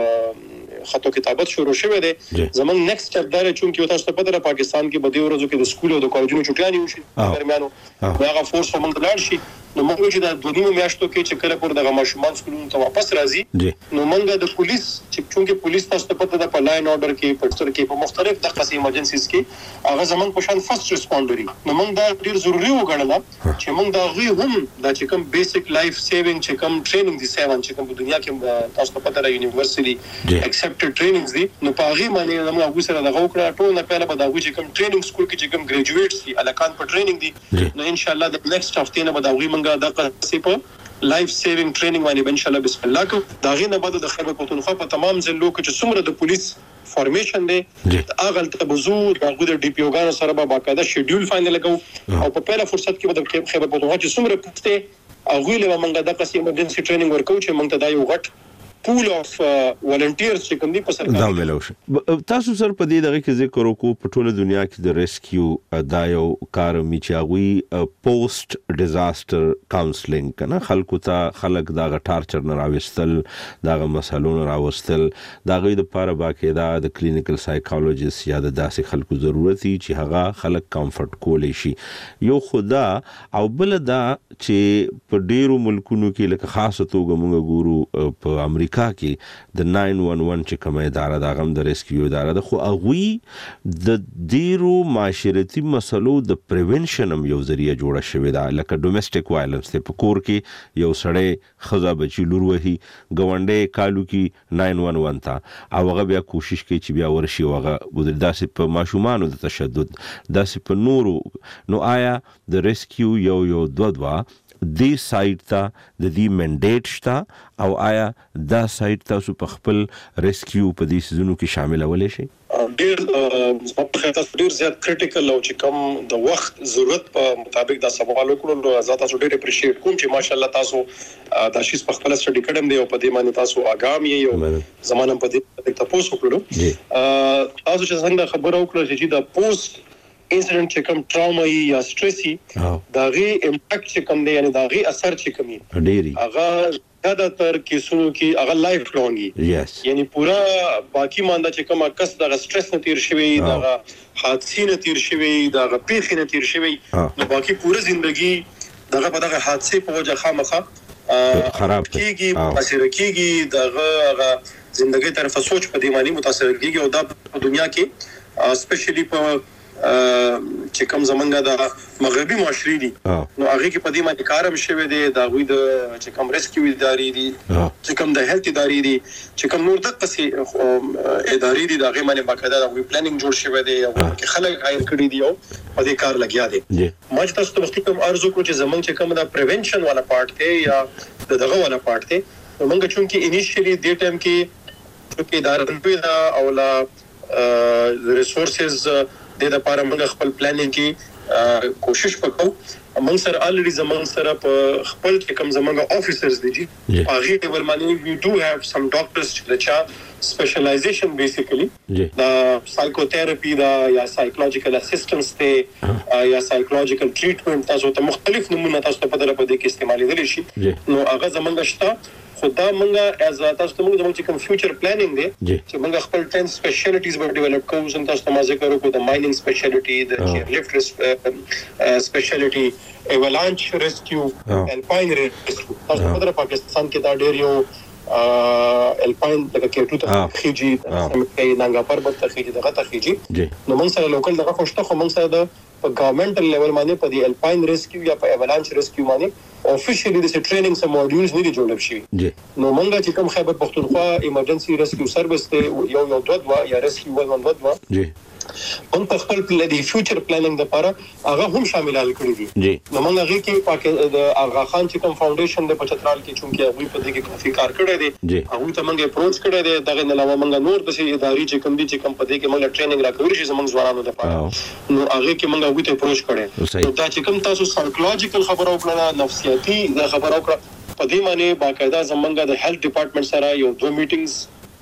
یو خطو کتابت شروع شوه دی. زمونږ نیکسټ سټپ دا چې یو تاسو په پدره پاکستان کې بده ورځو کې د سکول او د کالجونو چټیانی وشي درمیانو هغه فورس موږ لاړ شي نو موږ چې د دوه میاشتو کې چې کله پر دغه ماشومان سکولونو ته واپس راځي نو موږ د پولیس چې چونکې پولیس تاسو ته پته ده په لاین اورډر کې په ستر کې په مختلف د قسم ایمرجنسیز کې هغه زمونږ په شان فرست ریسپونډري نو موږ دا ډیر ضروری وګڼل چې موږ دا غوي هم د چې کوم بیسیک لایف سیوینګ چې کوم ټریننګ دي سیوان چې کوم په دنیا کې تاسو ته پته ده یونیورسيټي ایکسپټډ ټریننګز دي نو په هغه باندې موږ هغه سره دغه وکړه ټول نه پیله به دا چې کوم ټریننګ سکول کې چې کوم ګریجویټس دي الکان په ټریننګ دي نو ان شاء الله د نیکسټ هفته نه به دا غوي موږ دغه سیپو لایف سیوینګ ټریننګ باندې ان شاء الله بسم الله کو دا غي نه بعد د خیبر پختونخوا په تمام ضلعو کې چې څومره د پولیس فارمیشن دی هغه ته بزو د د ډي پی او غان سره به باقاعده شیډول فاینل کو او په پیله فرصت کې به د خیبر پختونخوا چې څومره پټه هغه له موږ د قسم ایمرجنسي ټریننګ ورکو چې موږ ته دا یو غټ پول اف ولنټیرز چې کوم دي په سرکار دا ملو شي. تاسو سره په دې دغه کې ذکر وکړو په ټوله دنیا کې د ریسکیو دا یو کار میچاوي پوسټ ډیزاستر کاونسلینګ کنه خلکو ته خلک دا ټارچر نه راوستل دا مسالو نه راوستل دا غوي د پاره باقاعده د کلینیکل سایکولوژیست یا د داسې خلکو ضرورت چې هغه خلک کمفورټ کولې شي یو خدا او بل دا چې په ډیرو ملکونو کې لکه خاصه توګه موږ ګورو په امریکا کې د ناین ون ون چې کومه اداره دا غم د ریسکیو اداره ده خو هغوی د ډیرو معاشرتي مسلو د پریونشن هم یو ذریعہ جوړه شوې ده لکه ډومېسټک وایلنس ته په کور کې یو سړی ښځه بچي لور وهي ګاونډی کالو کې ناین ون ون ته او هغه بیا کوشش کوي چې بیا ورشي هغه داسې په ماشومانو د تشدد داسې په نورو نو آیا د ریسکیو یو یو دوه دوه دې سایت ته د دې منډیټ شته او آیا دا سایت تاسو په خپل ریسکیو په دې سيزونو کې شاملولای شئ؟ ډیر په خاطر ډیر زیات کریټیکل او چې کوم د وخت ضرورت په مطابق دا سوال وکړو زه تاسو ډیر اپریشیټ کوم چې ماشاءالله تاسو دا شی په خپل سټډي کړم دی او په دې باندې تاسو اګام یې یو زمانه په دې تاسو وکړو تاسو چې څنګه خبرو وکړه چې دا پوسټ انسیډنٹ چې کوم ټراما یا سټریسي دا غي امپیکټ چې کوم دی یعنی دا غي اثر چې کومي ډيري هغه زیاده تر کیسونو کې هغه لایف لونګي یس یعنی پورا باقی ماندا چې کوم کس دا سټریس نه تیر شوی دا حادثه نه تیر شوی دا پیښ نه تیر شوی نو باقی پورا ژوندۍ دغه په دغه حادثه په وجه خامخه خراب کیږي متاثر کیږي دغه ژوندۍ طرف سوچ په دی معنی متاثر کیږي او دا په دنیا کې سپیشلی په چې کوم زمونږه د مغربي معاشري دي نو هغه کې په دې باندې کارم شوی دی دا غوي د چې کوم ریسکیو ادارې دي چې کوم د هیلث ادارې دي چې کوم نور د قصي ادارې دي دا غي باندې باقاعده د پلانینګ جوړ شوی دی او کې خلک غیر کړی دی او په دې کار لګیا دي ما چې تاسو ته وختي کوم ارزو کو چې زمونږ چې کوم د پریونشن والا پارت دی یا دغه والا پارت دی موږ چې انیشلی د ټایم کې چې ادارې دا او لا ریسورسز د لپاره موږ خپل پلانینګ کې کوشش وکړو موږ سره الریډي زمون سره په خپل کې کوم زمونږ افیسرز دي چې هغه ډول باندې وی ډو هاف سم ډاکټرز چې چا سپیشلایزیشن بیسیکلی دا سایکوتراپي دا یا سایکولوژیکل اسسټنس ته یا سایکولوژیکل ټریټمنټ تاسو ته مختلف نمونه تاسو ته په دغه په دې کې استعمالېدل شي نو هغه زمونږ شته خدا منګه از تاسو ته موږ د کوم فیوچر پلانینګ دی چې موږ خپل ټن سپیشلیټیز ور ډیولپ کوو څنګه تاسو ته ذکر وکړو د ماینینګ سپیشلیټي د چیر لفټ سپیشلیټي ایولانچ ریسکیو الپاین ریسکیو تاسو په پاکستان کې دا ډیر یو الپاین دغه کېټو ته خيجي سمکې نانګا پربت ته خيجي دغه ته خيجي نو موږ سره لوکل دغه خوشته خو موږ سره د په ګورنمنټل لیول باندې په دی الپاین ریسکیو یا په ایولانچ ریسکیو باندې افیشلی د ټریننګ سم موډیولز نه دي جوړ شوي نو موږ چې کوم خیبر پختونخوا ایمرجنسي ریسکیو سرویس ته یو یو دوه دوه یا ریسکیو ون ون دوه دوه جی هم په خپل پلان دی فیوچر پلانینګ لپاره هغه هم شامل کړی دي نو موږ هغه کې پاک د آغا خان چې کوم فاونډیشن د پچترال کې چونکی هغه په دې کې کافي کار کړی دی هغه ته موږ اپروچ کړی دی دغه نه علاوه موږ نور د ادارې چې کوم دي چې کوم په دې کې موږ ټریننګ راکوي چې زموږ ځوانانو لپاره نو هغه کې موږ هغه ته اپروچ کړی دا چې کوم تاسو سایکولوژیکل خبرو وکړه نفسیاتي خبرو وکړه په دې معنی باقاعده زمونږ د هیلث ډپارټمنټ سره یو دوه میټینګز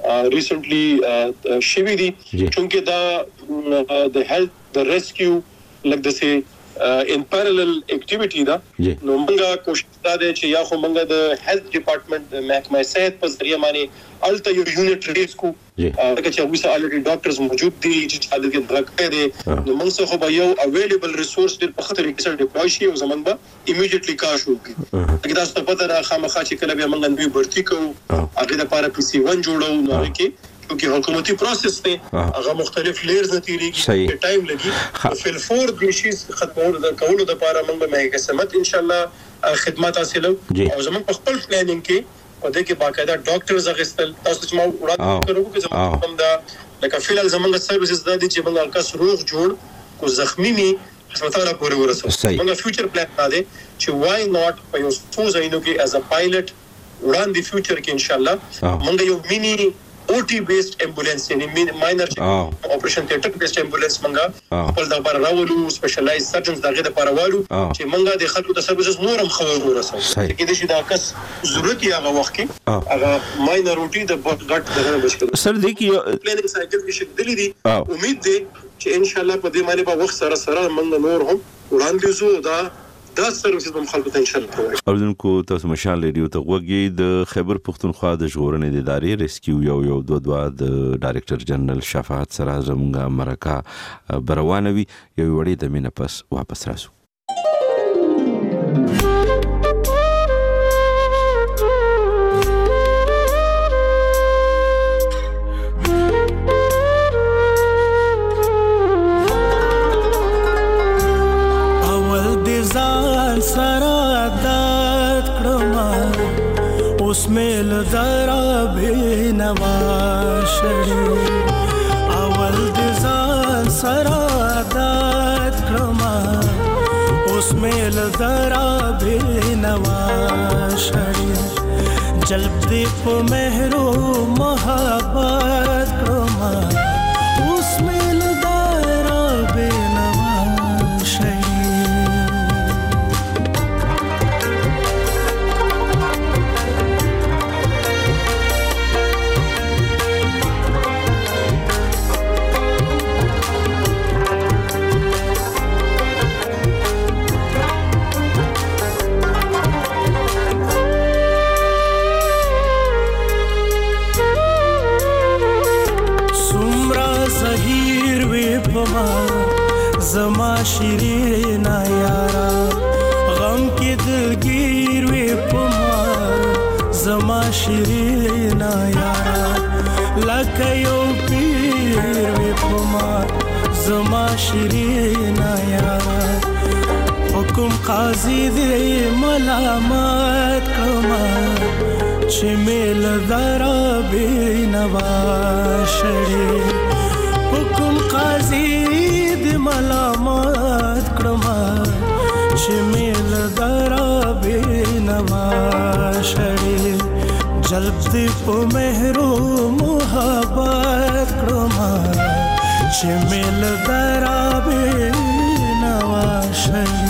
ریسنټلی شوی دي چونکه دا د هیلث د ریسکیو لکه د سي ان پیرالل اکټیویټی دا نو موږ کوشش دا دی چې یا خو موږ د هیلث ډپارټمنټ محکمه صحت په ذریعہ باندې الته یو یونټ ریلیز کو هغه چې اوسه الریډي ډاکټرز موجود دي چې حالت کې درک دي نو موږ څه خو به یو اویلیبل ریسورس ډیر په خطر کې سره ډیپلوي شي او زمونږ به ایمیډیټلی کار شروع کړي اګه تاسو ته پته را خامخا چې کله به موږ نوې برتی کوو هغه لپاره پی سی ون جوړو نو هغه کې کیونکه حکومتي پروسس ته هغه مختلف لیئرز تیریږي ټایم لګي فل فور د شي ختمولو د کولو لپاره موږ به قسمت ان شاء الله خدمات حاصلو او زموږ په خپل پلانینګ کې په دې کې باقاعده ډاکټرز اغستل تاسو چې ما وړاندې کړو چې زموږ دا لکه فعل زموږ سرویسز د دې چې موږ کس روغ جوړ کو زخمی می هسپتال پورې ورسو موږ فیوچر پلان دا دی چې وای ناٹ په یو څو ځایونو کې از ا پایلټ وړاندې فیوچر کې ان شاء الله موږ یو مینی او ټي بیسډ امبولانس یعنی ماینر اپریشن تھیټر بیسډ امبولانس منګه خپل د بار راولو سپیشلایز سرجنز دغه د پارواړو چې منګه د خلکو د سرویسز نورم خبر ورسو چې د شي دا کس ضرورت یې هغه وخت کې هغه ماینر او ټي د غټ دغه بشکل سر د کی پلانینګ سایکل کې شکل دي امید دی چې ان شاء الله په دې باندې به وخت سره سره منګه نور هم وړاندې زو دا دا سرویس به خلکو ته ان شاء الله پرووایډ اوردونکو تاسو مشال ریډیو ته وګورئ د خیبر پختونخوا د ژغورنې د ادارې ریسکیو یو یو دوه دوه د ډایریکټر جنرال شفاعت سره زموږه مرکه بروانوي یو وړي د مینه پس واپس راسو اسمیل ذرا بے نواشری اول دزان سرادات کرما اسمیل درا بینوا شړې جلب دې په مهرو محبت کړما اسمیل درا بینوا شړې زما شیرینا یارا غم کې دلگیر وې پما زما شیرینا یارا لکه یو پیر وې پما زما شیرینا یارا حکم قاضي دې ملامت کما چې مل درا بینوا شړې حکم قاضي ملامت کړما چې مل درا بینوا شړې جلب دې په مهرو محبت کړما چې مل درا بینوا شړې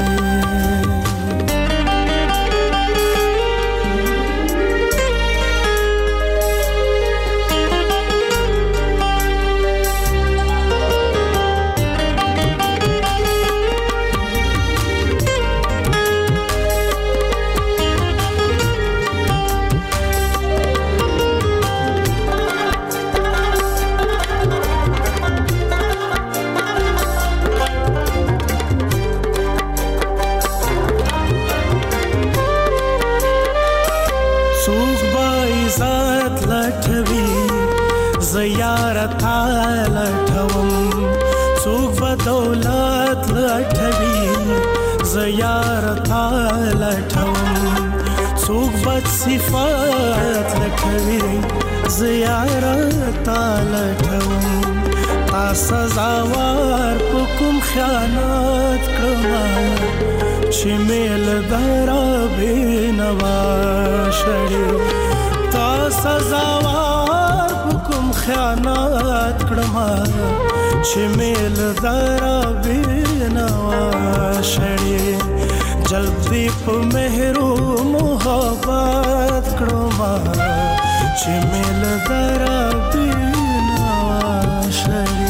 زیارتا لټوم څوک به دولت لټوي زیارتا لټوم څوک به صفات لټوي زیارتا لټوم تا سزاوار په کوم خیانت کړم چې مل درا بینوا شړې تا سزاوار کوم خیانت کړم چې مل درا بینوا شړې جلب دې په مهرو محبت کړم چې مل درا بینوا شړې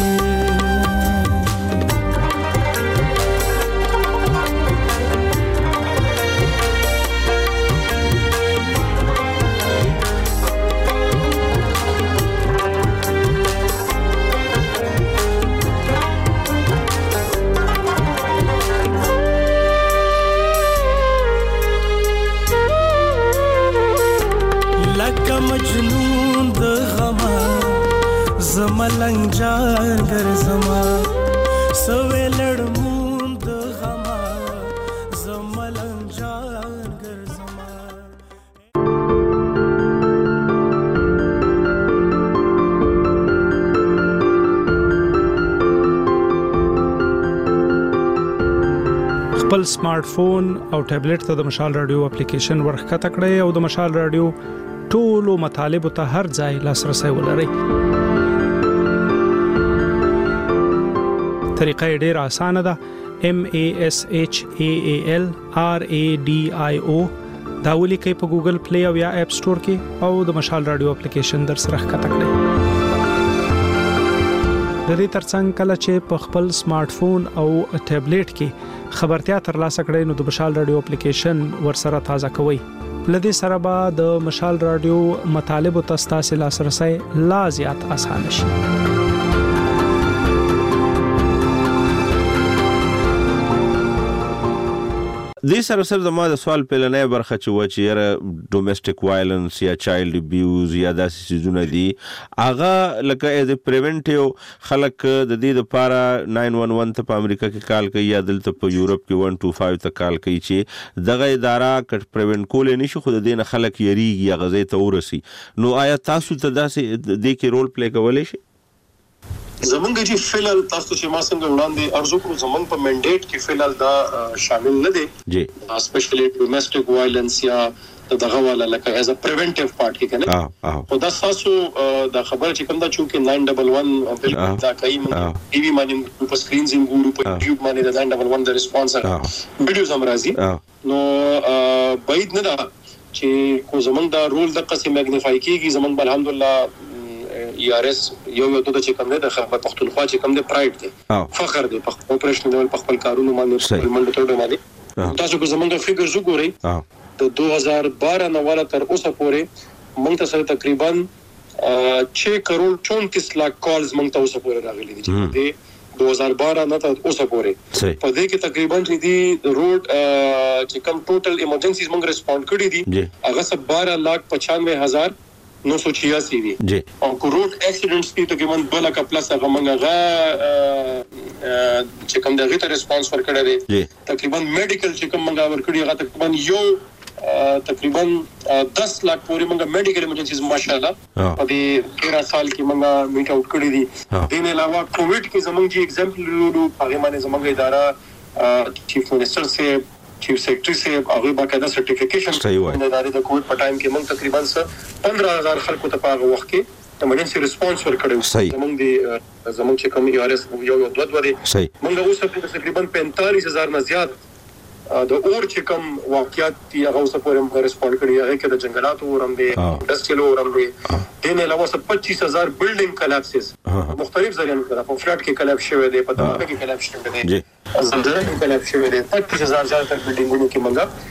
مجنون د غما زملنګ جان ګر زما سوې لړمون د غما زملنګ جان ګر زما خپل سمارټ فون او ټابلیټ ته د مشال رادیو اپلیکیشن ورخته کړئ او د مشال رادیو ټولو مطالب ته هر ځای لاسرسي ولرئ. طریقه ډېر اسانه ده. M A S H A A L R A D I O دا ولیکئ په ګوګل پلی او یا اپ سٹور کې او د مشال رادیو اپلیکیشن در سره ښکته کړئ. د دې ترڅنګ کله چې په خپل سمارټ فون او ټابلیټ کې خبرتیا ترلاسه کړئ نو د مشال رادیو اپلیکیشن ور سره تازه کوئ. لدې سره به د مشال رادیو مطالب او تاسو لاسرسي لا زیات آسان شي. دې سره سره د ما د سوال په لنې برخه چې و چې یره ډومېسټک وایلنس یا چایلډ ابیوز یا داسې سيزونه دي هغه لکه از پریونټیو خلک د دې لپاره ناین ون ون ته په امریکا کې کال کوي یا دلته په یورپ کې ون ټو فایو ته کال کوي چې دغه اداره کټ پریونټ کول نه شي خو د دې نه خلک یریږي یا غزې ته ورسي. نو آیا تاسو ته داسې د دې کې رول پلی کولای شي؟ زمونږ چې فلال تاسو چې ما څنګه وړاندې ارزو کړو زمونږ په منډیټ کې فلال دا شامل نه دي جی اسپیشلی ډومېسټک وایلنس یا دغه والا لکه ایز ا پریونټیو پارت کې کنه او دا تاسو دا خبره چې کوم دا چې ناین ډبل ون بالکل دا کوي موږ ټي وي باندې په سکرینز ګورو په یوټیوب باندې دا ناین ډبل ون د ریسپانس ویډیوز هم راځي نو باید نه دا چې کو زمونږ دا رول د قسم میګنیفای کیږي زمونږ الحمدلله ای آر اس یو یو د چې کوم نه د خبر پښتونخوا چې کوم د پرایډ دی فخر دی په اپریشن لیول په خپل کارونو باندې په منډه ټوډه باندې تاسو کو زمونږ فګرز وګورئ د دو هزار بارہ نه والا تر اوسه پورې موږ ته سره تقریبا छह करोड़ चौंतीस लाख کالز موږ ته اوسه پورې راغلي دي چې د دو هزار بارہ نه تر اوسه پورې په دې کې تقریبا چې دی روډ چې کوم ټوټل ایمرجنسیز موږ ریسپونډ کړی دي هغه سب بارہ لاکھ پچانوے ہزار نو سو چھیاسی وی او کو روډ اکسیډنټس کې تقریبا دوه لک پلس هغه موږ چې کوم دغه ته ریسپانس ورکړی دی تقریبا میډیکل چې کوم موږ ورکړی هغه تقریبا یو تقریبا دس لاکھ پورې موږ میډیکل ایمرجنسیز ماشاءالله په دې تیرہ سال کې موږ میټ اوټ کړی دي دین علاوه کووډ کې زمونږ جی ایگزامپل لرو هغه باندې زمونږ اداره چیف منسٹر سے چیف سیکرٹری سے هغه باقاعده سرټیفیکیشن د ادارې د کووډ په ټایم کې موږ تقریبا پندرہ ہزار خلکو ته په هغه وخت کې ایمرجنسي ریسپانس ورکړو زمونږ دی زمونږ چې کوم ای آر اس یو یو دوه دوه دي موږ اوس تقریبا پینتالیس ہزار نه زیات د اور چې کوم واقعیت دی هغه اوس پورې موږ ریسپونډ کړی هغه کې د جنگلاتو ورم دي انډستریل ورم دي دین علاوه پچیس ہزار بلډینګ کلاپسز مختلف ځایونو کې په فلټ کې کلاپس شوی دی په دغه کې کلاپس شوی دی زلزلې کې کلاپس شوی دی پچیس ہزار زیاتره بلډینګونو کې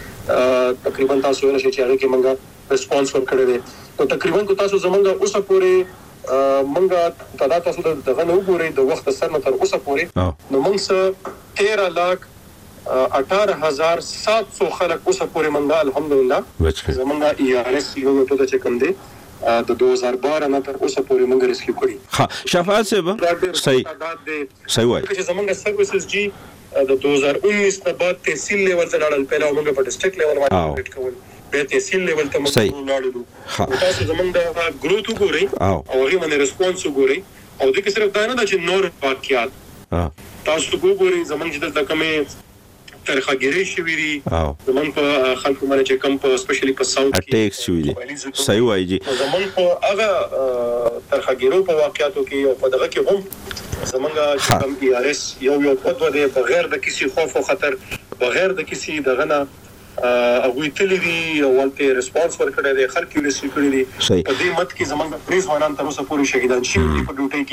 موږ تقریبا تاسو ورته چې هغه کې موږ ریسپانس ورکړی دی نو تقریبا تاسو زمونږ اوس پورې موږ تعداد تاسو دغه نه وګورئ د وخت سره تر اوسه پورې نو موږ تیرہ لاکھ اٹھارہ ہزار سات سو خلق اوسه پورې منګه الحمدلله زمونږ ای آر اس یو ټو د چکم دی د دو هزار بارہ نه تر اوسه پورې موږ ریسکیو کړی ها شفاعت صاحب صحیح صحیح وای چې زمونږ سروسز جی د دو هزار انیس نه بعد تحصیل لیول ته لاړل پهلا موږ په ډسټریکټ لیول باندې کول به تحصیل لیول ته موږ لاړو تاسو زمونږ د گروث وګورئ او هغه باندې ریسپانس وګورئ او د کې صرف دا نه چې نور واقعیات تاسو وګورئ زمونږ د کومه ترخګری شوی دی زمون په خلکو باندې چې کم په سپیشلی په ساوث کې اٹیکس شوی دی صحیح وایي جی زمون په هغه ترخګرو په واقعیتو کې او په دغه کې هم زمونږ کم ای آر اس یو یو خطوه دی بغیر د کسی خوف او خطر بغیر د کسی دغه نه هغه تللی دی ولته ریسپانس ورکړی دی خلک یې ریسیو کړی دی په دې مت کې زمونږ پریز وانان تر اوسه پورې شهیدان شوي په ډیوټي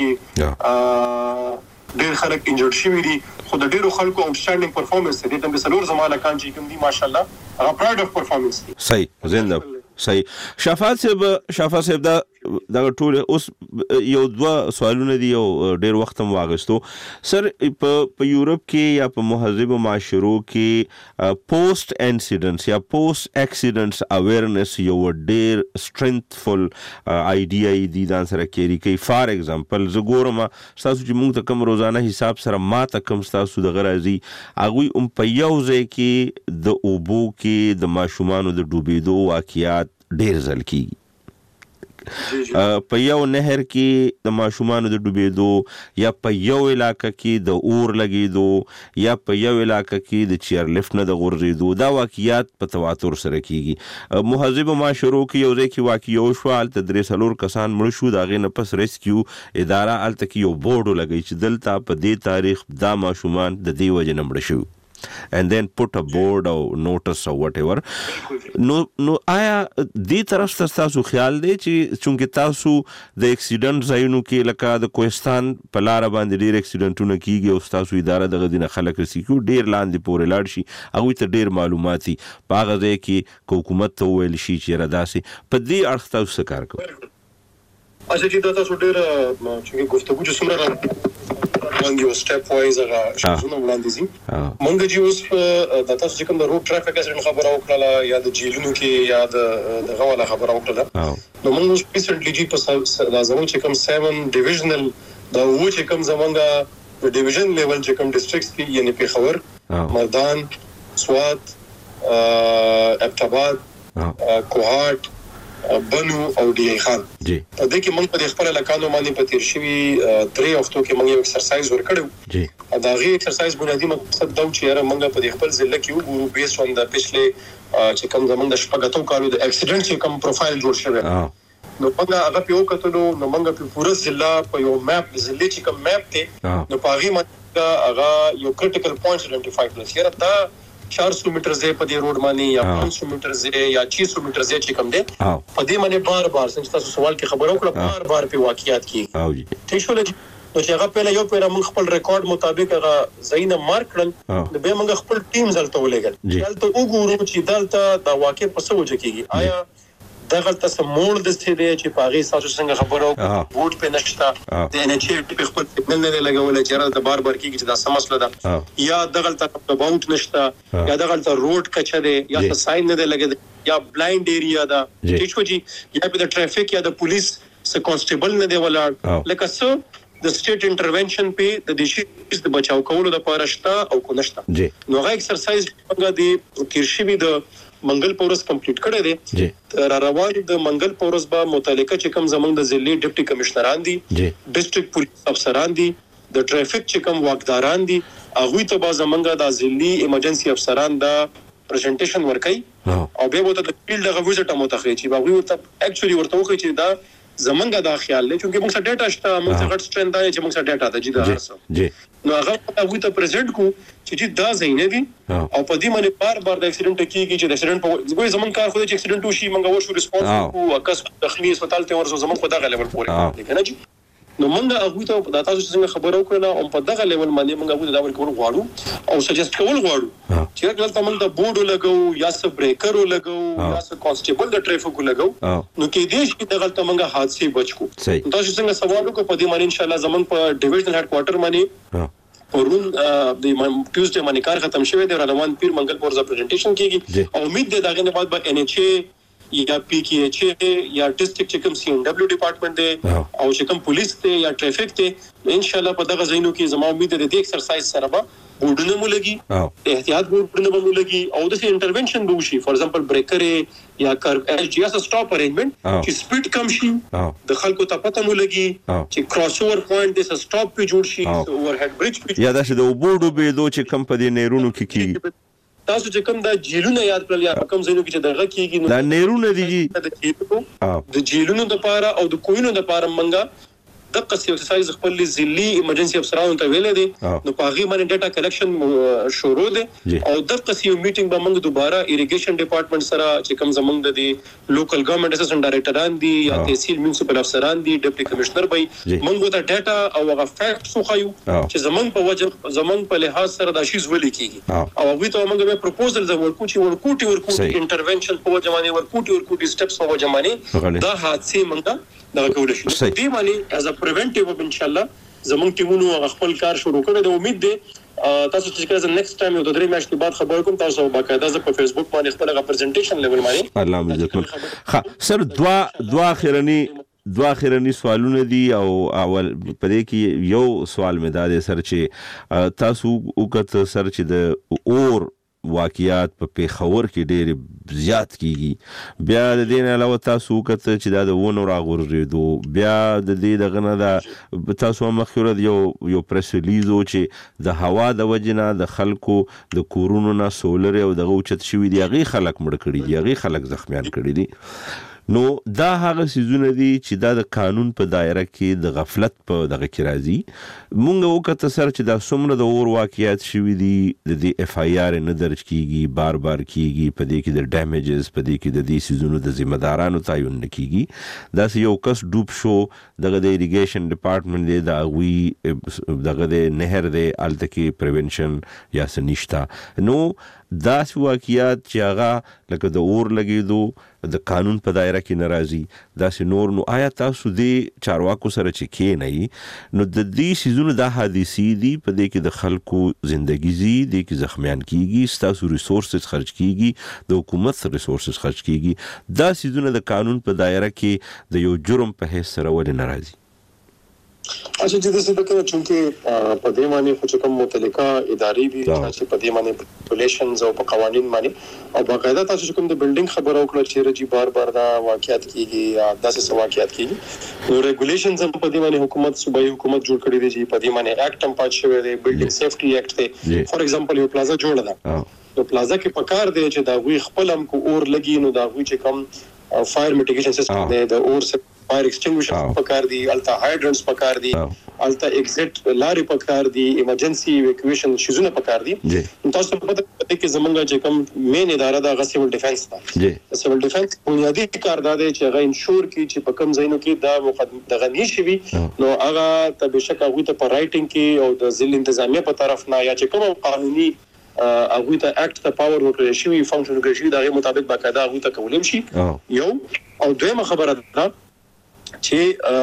کې ډېر خلک انجرډ شوي دي خو د ډېرو خلکو آوټسټانډینګ پرفارمنس دی د څلور زماله کان چې کوم دي ماشاءالله هغه پراود اف پرفارمنس دی صحیح زنده صحیح شفاعت صاحب شفاعت صاحب دا دا ټول اوس یو دوه سوالونه دي او ډېر وخت هم واغستو سر په یورپ کې یا په مهذب معاشرو کې پوسټ انسیډنټس یا پوسټ اکسیډنټس اویرنس یو ډېر سټرنثفل آیډیا دی دا سره کېری کوي فار ایگزامپل زګورما تاسو چې موږ ته کوم روزانه حساب سره ما ته کوم تاسو د غرازي اغوی ام په یو ځای کې د اوبو کې د ماشومانو د ډوبېدو واقعیات ډېر ځل کیږي په یو نهر کې د ماشومانو د ډوبېدو یا په یو علاقه کې د اور لګېدو یا په یو علاقه کې د چیر لفټ نه د غورځېدو دا واقعیات په تواتر سره کیږي مهذب معاشرو کې یو ځای کې واقع وشوه هلته درې څلور کسان مړه شو د هغې نه پس ریسکیو اداره هلته کې یو بورډ ولګوي چې دلته په دې تاریخ دا ماشومان د دې وجې نه مړه شوي and then put a board or notice or whatever نو نو آیا دې طرف ته تاسو خیال دی چې چونکې تاسو د اکسیډنټ ځایونو کې لکه د کوهستان په لاره باندې ډېر اکسیډنټونه کیږي او تاسو اداره دغه دینه خلک رسیږي ډېر لاندې پورې لاړ شي هغوی ته ډېر معلومات وي په هغه ځای کې که حکومت ته وویل شي چې یاره داسې په دې اړخ تاسو څه کار کوئ اچھا چې دا تاسو ډېر چې گفتگو چې څومره باندې یو سټپ وایز هغه شنو وړاندې زی مونږ چې اوس د تاسو کوم د روډ ټرافیک اکسیډنټ خبره وکړه یا د جیلونو کې یا د دغه ولا خبره وکړه نو مونږ اوس ریسنټلی جی په لازم چې کوم سیون ډیویژنل دا و چې کوم زمونږه د ډیویژن لیول چې کوم ډسټریکټس کې یعنی پیښور مردان سوات ابټ آباد کوهاټ بنو او ډي ای خان جی په دې کې موږ په خپل لکانو باندې په تیر شوي درې وختو کې موږ یو ایکسرسایز ورکړو جی دا غي ایکسرسایز بنیادی مقصد دا چې یاره موږ په خپل ضلع کې وګورو بیس اون د پښلې چې کوم زمونږ د شپږاتو کالو د اکسیډنټ چې کوم پروفایل جوړ شوی نو موږ هغه په وکړو نو موږ په پوره ضلع په یو میپ ضلع چې کوم میپ ته نو په هغه باندې هغه یو کریټیکل پوینټس آئیډنټیفای کړل چې دا चार सौ मीटर से पदे रोड माने या पाँच सौ मीटर से या छह सौ मीटर से ची कम दे पदे माने बार बार संस्था सवाल की खबरों को बार बार पे वाकयात की ठीक शो ले तो چې هغه پهله یو پیرا موږ خپل ریکارډ مطابق هغه زینه مارک کړل نو به موږ خپل ټیم زلته ولېګل دلته وګورو چې دلته دا واقع په څه وجه کېږي آیا دغه تاسو موړ د ستې دی چې پاغي تاسو څنګه خبرو ووټ په نشتا د ان ایچ ای په خپل سیګنل نه لګول چې را بار بار کېږي چې دا سمسله ده یا دغه تاسو باونټ نشتا یا دغه روډ کچه دی یا ساين نه لګي یا بلایند ایریا ده چې شو چې یا په د ټریفیک یا د پولیس س کانسټیبل نه دی ولاړ لکه څه د سټیټ انټرونشن په د دیشي د بچاو کولو د پاره شتا او کو نشتا نو هغه ایکسرسایز څنګه دی تیرشي د منګل پورس کمپلیټ کړی دی را روان د منګل پورس با متعلقه چې کوم زمنګ د ضلع ډیپټي کمشنران دي ډیسټریکټ پولیس افسران دي د ټریفیک چې کوم واکداران دي هغه ته با زمنګ د ضلعي ایمرجنسي افسران دا پریزنټیشن ورکړي او به وته د فیلډ غو وزټ متخی چې هغه ته اکچولی ورته وخی چې دا زمونږه دا خیال لري چې موږ سره ډیټا شته موږ سره غټ سترنث دی چې موږ سره ډیټا ده چې دا هرڅه جی نو هغه هغه ته پریزنټ کو چې دا زینه دي او په دې باندې بار بار د اکسیډنټ کیږي چې د اکسیډنټ په کوئی زمون کار خو د اکسیډنټ وشي موږ ورشو ریسپانس کو اکس داخلي هسپتال ته ورسو زمون په دغه لیول پورې کنه جی نو موږ هغه ته د تاسو څنګه خبرو کړل او په دغه لیول باندې موږ هغه دا ورکول غواړو او سجست کول غواړو چې کله تاسو موږ د بورډ لګو یا س بریکر لګو یا س کانسټیبل د ټریفیک لګو نو کې دې چې دغه ته موږ حادثه بچو تاسو څنګه سوال وکړو په دې باندې ان شاء الله زمون په ډیویژنل هډ کوارټر باندې پرون د ټیوزډے باندې کار ختم شوی دی روان پیر منګل پورز پریزنټیشن کیږي او امید ده دغه نه بعد به ان ایچ ای یا پی کی ایچ ای یا ډیسټریکټ چکم سی ان ډبلیو ډپارټمنټ دی او چکم پولیس ته یا ټریفیک ته ان شاء الله په دغه زینو کې زموږ امید ده د ایکسرسایز سره به بورډونه مو لګي احتیاط بورډونه مو لګي او د انټرونشن به وشي فور ایگزامپل بریکر یا کار ایل جی اس سټاپ ارینجمنت چې سپیډ کم شي د خلکو ته پته مو لګي چې کراس اوور پوینټ د سټاپ په جوړ شي اوور هډ بریج په یا دا چې د بورډو به دوه چې کم په دې نیرونو کې کیږي تاسو چې کوم دا جیلونه یاد کړل یا کوم ځینو کې چې دغه کیږي دا نیرونه دي د جیلونو د پاره او د کوینو د پاره منګه د قصې ایکسرسایز خپل ضلعي ایمرجنسي افسرانو ته ویل دي نو په هغه باندې ډاټا کلیکشن شروع دي او د قصې میټینګ به موږ دوباره ایریګیشن ډپارټمنټ سره چې کوم زمونږ د لوکل ګورنمنت اسسټنټ ډایریکټران دي یا تحصیل میونسپل افسران دي ډیپټي کمشنر به موږ ته ډاټا او هغه فیکټس خو خایو چې زمونږ په وجه زمونږ په لحاظ سره دا شی زولي کیږي او هغه ته موږ به پروپوزل ورکو چې ورکوټي ورکوټي انټرونشن په وجه باندې ورکوټي ورکوټي سټپس په وجه باندې دا حادثه موږ دا کول شي دی باندې از ا پریونټیو ان شاء الله زمونږ ټیمونو خپل کار شروع کړي د امید دی تاسو چې کله نیکسټ ټایم یو د درې میاشتې بعد خبر کوم تاسو باقاعده ز په فیسبوک باندې خپل ریپرزنټیشن لیول باندې الله عزت ها سر دوا دوا اخرنی دوا اخرنی سوالونه دي او اول پدې کې یو سوال مې دا دی سر چې تاسو وکړه سر چې د اور واقعیات په پیښور کې ډېر زیات کیږي بیا د دې نه علاوه تاسو کته چې دا د ونو راغورځېدو بیا د دې دغه نه دا تاسو مخکره یو یو پریس ریلیز و چې د هوا د وجنه د خلکو د کورونو نه سولر او دغه اوچت شوی دی هغه خلک مړ کړي دي هغه خلک زخمیان کړي دي نو دا هغه سيزونه دي چې دا د قانون په دایره کې د غفلت په دغه کې راځي مونږ وکړه سر چې دا څومره د اور واقعیت شوی دي د دې اف آی آر نه درج کیږي بار بار کیږي په دې کې د ډیمیجز په دې کې د دې سيزونو د ذمہ دارانو تعین نه کیږي دا یو کس ډوب شو دغه د ایریګیشن ډپارټمنټ دی دا وی دغه د نهر دی الته کې پریونشن یا سنشتا نو دا واقعیات چې هغه لکه د اور لګیدو د قانون په دایره کې ناراضي دا سي نور نو آیا تاسو دې چارواکو سره چې کې نه نو د دې سيزونو د حادثې دي په دې کې د خلکو ژوندۍ زی د کې زخمیان کیږي تاسو ریسورسز خرج کیږي د حکومت ریسورسز خرج کیږي دا سيزونه د قانون په دایره کې د یو جرم په هیڅ سره ول ناراضي اچھا چې د څه د کنه چونکه په دې معنی خو چې کوم متعلقه ادارې دي چې په دې معنی ریګولیشنز او په قوانين معنی او باقاعده تاسو چې کوم د بلډینګ خبرو کړو چې رجی بار بار دا واقعیت کیږي یا داسې واقعیت کیږي نو ریګولیشنز هم په دې معنی حکومت صوبایي حکومت جوړ کړی دی چې په دې معنی اکټ هم پات شوی دی بلډینګ سیفټي اکټ دی فور ایگزامپل یو پلازا جوړ ده نو پلازا کې پکار دی چې دا غوي خپل هم کو اور لګي نو دا غوي چې کوم فایر میټیګیشن سیستم دی د اور فایر ایکسټینګویشر پکار دی الټا هایډرنټس پکار دی الټا ایگزټ لارې پکار دی ایمرجنسي ایویکویشن شیزونه پکار دی تاسو په پته کې زمونږ چې کوم مین اداره د سیول ډیفنس ده سیول ډیفنس بنیادی کار دا دی چې هغه انشور کی چې په کوم ځایونو کې دا مقدمه د غنی شي نو هغه ته بشک هغه ته په رائټینګ کې او د ځل انتظامیه په طرف نه یا چې کوم قانوني هغه ته اکټ ته پاور ورکړي شي فنکشن کوي شي دا غي مطابق باقاعده هغه ته کولم شي یو او دویمه خبره ده چې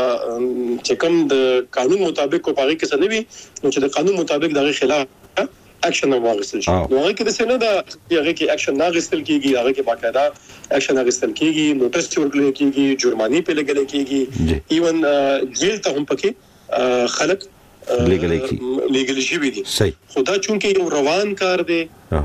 چې کوم د قانون مطابق کو پاره کې څه نه وي نو چې د قانون مطابق دغه خلاف اکشن واغستل شي نو هغه کې د څه نه دا هغه کې اکشن نه غستل کیږي هغه کې باقاعده اکشن غستل کیږي نوټس ورکړل کیږي جرمانی په لګل کیږي ایون جیل ته هم پکې خلک لیګل کی لیګل شي وي دي صحیح خدا چونکه یو روان کار دی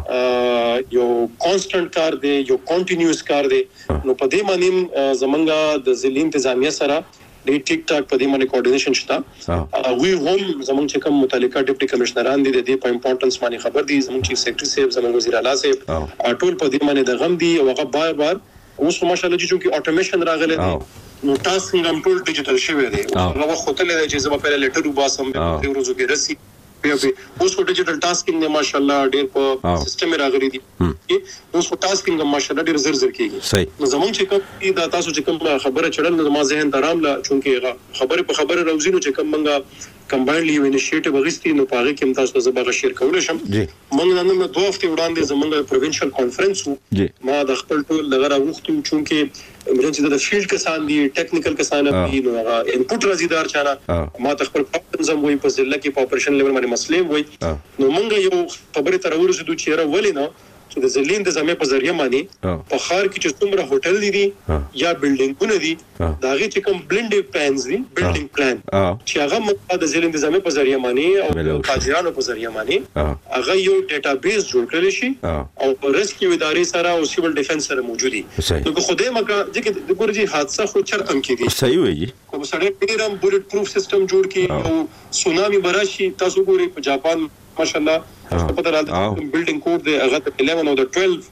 یو کانستنټ کار دی یو کنټینیوس کار دی نو په دې معنی زمونږه د ځل انتظامیه سره د ټیک ټاک په دې معنی کوارډینیشن شته وی هم زمونږ چې کوم متعلقه ډیپټي کمشنران دي د دې په امپورټنس معنی خبر دي زمونږ چیف سیکریټری صاحب زمونږ وزیر اعلی صاحب ټول په دې معنی د غم دي او هغه بار بار اوس ماشاءالله چې چونکه اټومیشن راغلی دی نو تاسو هم ټول ډیجیټل شوی دی هغه خوتل دی چې زما په لیټر وباسم په دې ورځو کې رسي په اوس په ډیجیټل ټاسکینګ نه ماشاءالله ډیر په سیستم راغلی دی اوس په ټاسکینګ ماشاءالله ډیر زر زر کیږي صحیح نو زمونږ چې کوم دا تاسو چې کوم خبره چړل نو ما ذهن ترام لا چونکه خبره په خبره راوځي نو چې کوم منګه کمباینډلی یو انیشیټیو غوښتي نو پاره کې تاسو ته زبر شیر کولای شم موږ نن نو دوه هفته وړاندې زمونږ پروینشل کانفرنس ما د خپل ټول دغه راوختو چونکه ایمرجنسي د فیلډ کسان دي ټیکنیکل کسان دي نو هغه انپوټ رازیدار چانه ما د خپل پرابلمز وای په ځل کې په اپریشن لیول باندې مسلې وای نو موږ یو خبره تر ورسېدو چې را ولې نه چې د ځل انتظامیه په ذریعہ باندې په خار کې چې څومره هوټل دي یا بلډینګونه دي دا غي چې کوم بلډینګ پلانز دي بلډینګ پلان چې هغه د ځل انتظامیه په ذریعہ باندې او تاجرانو په ذریعہ باندې هغه یو ډیټابیس جوړ کړل شي او ریسکیو ادارې سره او سیول ډیفنس سره موجودي نو خدای مکه چې د ګورجی حادثه خو چرته هم کیږي صحیح وایي کوم سره ډیرم بولټ پروف سیستم جوړ کړي او سونامي براشي تاسو ګوري په جاپان ماشاءالله په دغه بلډینګ کوډ دی هغه د eleven او د twelve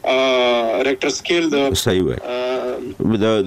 ریکټر سکیل د صحیح وای د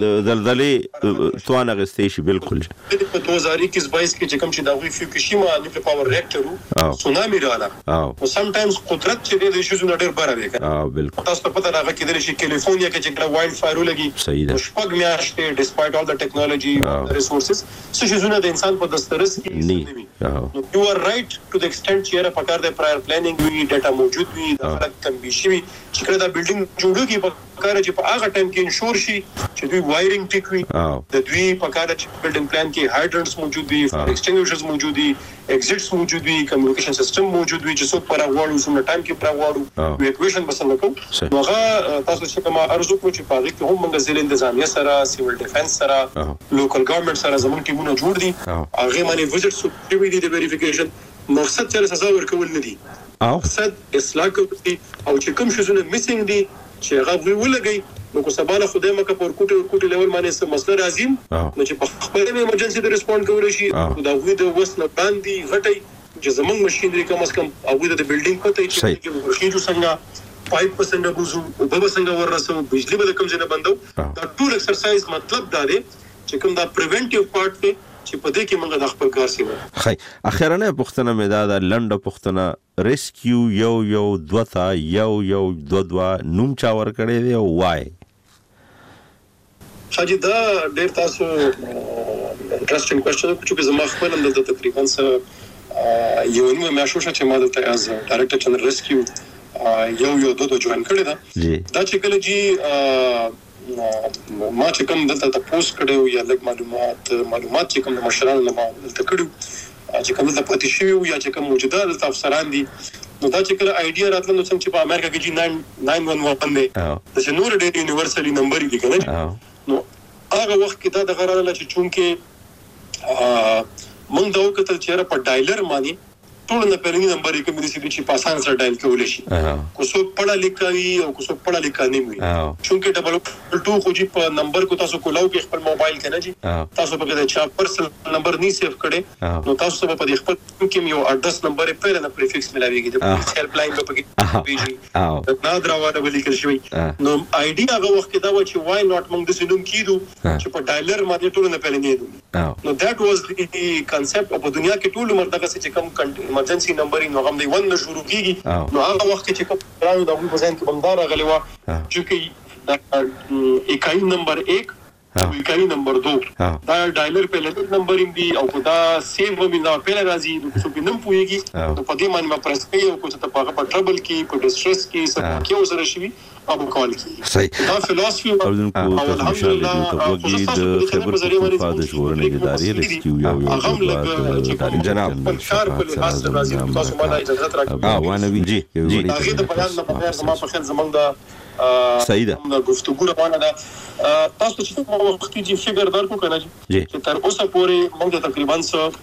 دلدلې توانه غستې شي بالکل په two thousand twenty-two کې چې کوم چې دا وی فوکوشیما نیوکلیر پاور ریکټر سونامي رااله او سم ټایمز قدرت چې د ایشوز نه ډېر بره وي اه بالکل تاسو په دغه کې د شي کیلیفورنیا کې چې وایلډ فایر لګي صحیح ده شپږ میاشتې ډیسپایټ اول د ټیکنالوژي ریسورسز څه شي زونه د انسان په دسترس کې نه یو ار رائټ ټو د ایکسټنټ چې را پکار د پرایر پلانینګ وی ډاټا موجود وي د خلک تنبیشي وي چې کله دا بلډینګ جوړوږي په کار چې په هغه ټایم کې انشور شي چې دوی وایرینګ ټیک وي د دوی په کار چې بلډینګ پلان کې هایډرنټس موجود دي ایکسټینګویشرز موجود دي ایگزټس موجود وي کمیونیکیشن سیستم موجود وي چې څوک پر غواړو سم ټایم کې پر غواړو ایکویشن بسنګ کوو نو هغه تاسو چې کومه ارزو کو چې پاره کې هم موږ ځل انتظامیه سره سیول ډیفنس سره لوکل ګورنمنت سره زموږ ټیمونه جوړ دي هغه باندې وزټ سو وی دي د ویریفیکیشن مقصد چې سزا ورکول نه دي مقصد اصلاح کوي او چې کوم شزونه میسنګ دي چې هغه وی ولګي نو کو سباله خدای مکه پر کوټه کوټه لیول باندې سم مسله راځي نو چې په خپل ایمرجنسي د ریسپونډ کول شي دا وی د وسنه باندې غټي چې زمنګ ماشينري کوم اس کم او د بلډینګ پته چې ورخیجو څنګه five percent ابوزو او به څنګه ورسو بجلی به کوم ځای بندو دا ټول ایکسرسایز مطلب دا دی چې کوم دا پریونټیو پارت دی چې په دې کې موږ د خپل کار سیمه خی اخرنه پښتنه مې دا د لنډه پښتنه ریسکیو یو یو دوتا یو یو دو دوا نوم چا ور کړی دی او وای حاجی دا ډیر تاسو انټرېسټینګ کوېسچن چې زما خپل هم د تقریبا سره یو نو مې شوشه چې ما د از ډایرکټر جنرال ریسکیو یو یو دو دو جوائن کړی دا دا چې کله جی ما چې کوم دلته تاسو کړو یا لږ معلومات معلومات چې کوم مشرانو نه دلته کړو چې کوم د پاتې شوی یا چې کوم موجوده د افسران دي نو دا چې کله ایډیا راتله نو څنګه چې په امریکا کې جی nine one one باندې د نور ډېر یونیورسالي نمبر دي کنه نو هغه وخت کې دا د غراله چې چونکه موږ دا وکتل چې په ډایلر باندې ټول نه پرنګ نمبر یې کوم دي چې په آسان سره ډایل کول شي کو څو پړه لیکوي او کو څو پړه لیکانې وي چونکه ډبل ټو خو جی په نمبر کو تاسو کولاو کې خپل موبایل کې نه جی تاسو په دې چا پرسنل نمبر نه سیو کړي نو تاسو په دې خپل کې یو اډرس نمبر یې پیره نه پریفکس ملاويږي د هیلپ لاین په کې پیږي دا دراوړه ولي کړی شوی نو آیډیا هغه وخت دا و چې وای ناٹ موږ د سینوم کیدو چې په ډایلر باندې ټول نه پلنې دي نو دیٹ واز دی کانسپټ په دنیا کې ټول مرتبه چې کوم ایمرجنسي نمبر نو هم دی ون شروع کیږي نو هغه وخت چې کوم راو د په ځین کې بمدار غلی و چې د اکائی نمبر ایک او اکائی نمبر دو دا ډایلر په لټ نمبر دی او دا سیو هم دا په راځي نو څه په نم پويږي نو په دې باندې ما پرس کوي او څه ته په ټربل کې په ډیسټرس کې څه کې وسره شي او کال کې صحیح دا فلسفي او الحمدلله د خبر په د ژغورنې ادارې ریسکیو یو یو جناب بشار په لحاظ راځي تاسو ما اجازه راکړئ اه وانه جی جی هغه د بیان نه بغیر زما په خیال زمونږ د صحیح ده د گفتگو روانه ده تاسو چې په وخت کې فګر درکو کنه چې تر اوسه پورې موږ تقریبا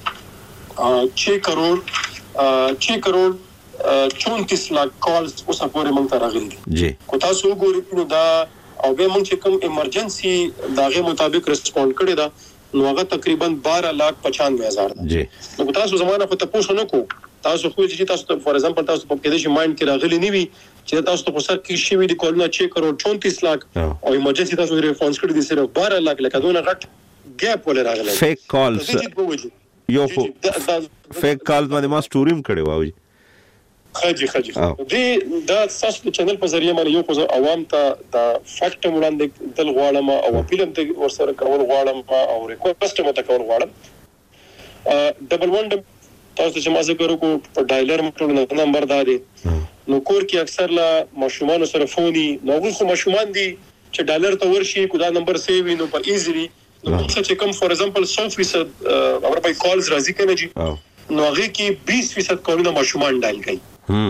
څه छह کروڑ छह کروڑ چونتیس लाख کالز اوسه پورې موږ ته راغلي دي جی کو تاسو وګورئ نو دا او به موږ چې کوم ایمرجنسي داغه مطابق ریسپونډ کړی دا نو هغه تقریبا بارہ لاکھ پچانوے هزار جی نو تاسو زمانہ په تاسو نه کو تاسو خو چې تاسو ته فور ایگزامپل تاسو په کې د مایند کې راغلي نیوي چې تاسو ته په سر کې شي وی د کولونه छह کروڑ چونتیس लाख او ایمرجنسي تاسو ریسپونس کړی دي صرف بارہ لاکھ لکه دونه غټ ګیپ ولې راغلی فیک کالز یو خو فیک کالز باندې ما سټوریم کړی واوي خاجي خاجي دې دا تاسو د چینل په ذریعہ باندې یو خو عوام ته د فیکټ وړاندې دل غواړم او فلم ته ورسره کول غواړم او ریکوست مته کول غواړم ډبل ون تاسو چې ما ذکر وکړو په ډایلر مټول نمبر دا دی نو کور کې اکثر لا ماشومان سره فوني نو خو ماشومان دي چې ډالر ته ورشي کو دا نمبر سیو نو په ایزلی نو چې کوم فور ایگزامپل سو فیصد اور په کالز راځي کنه جی نو هغه کې بیس فیصد کالونه ماشومان ډایل کوي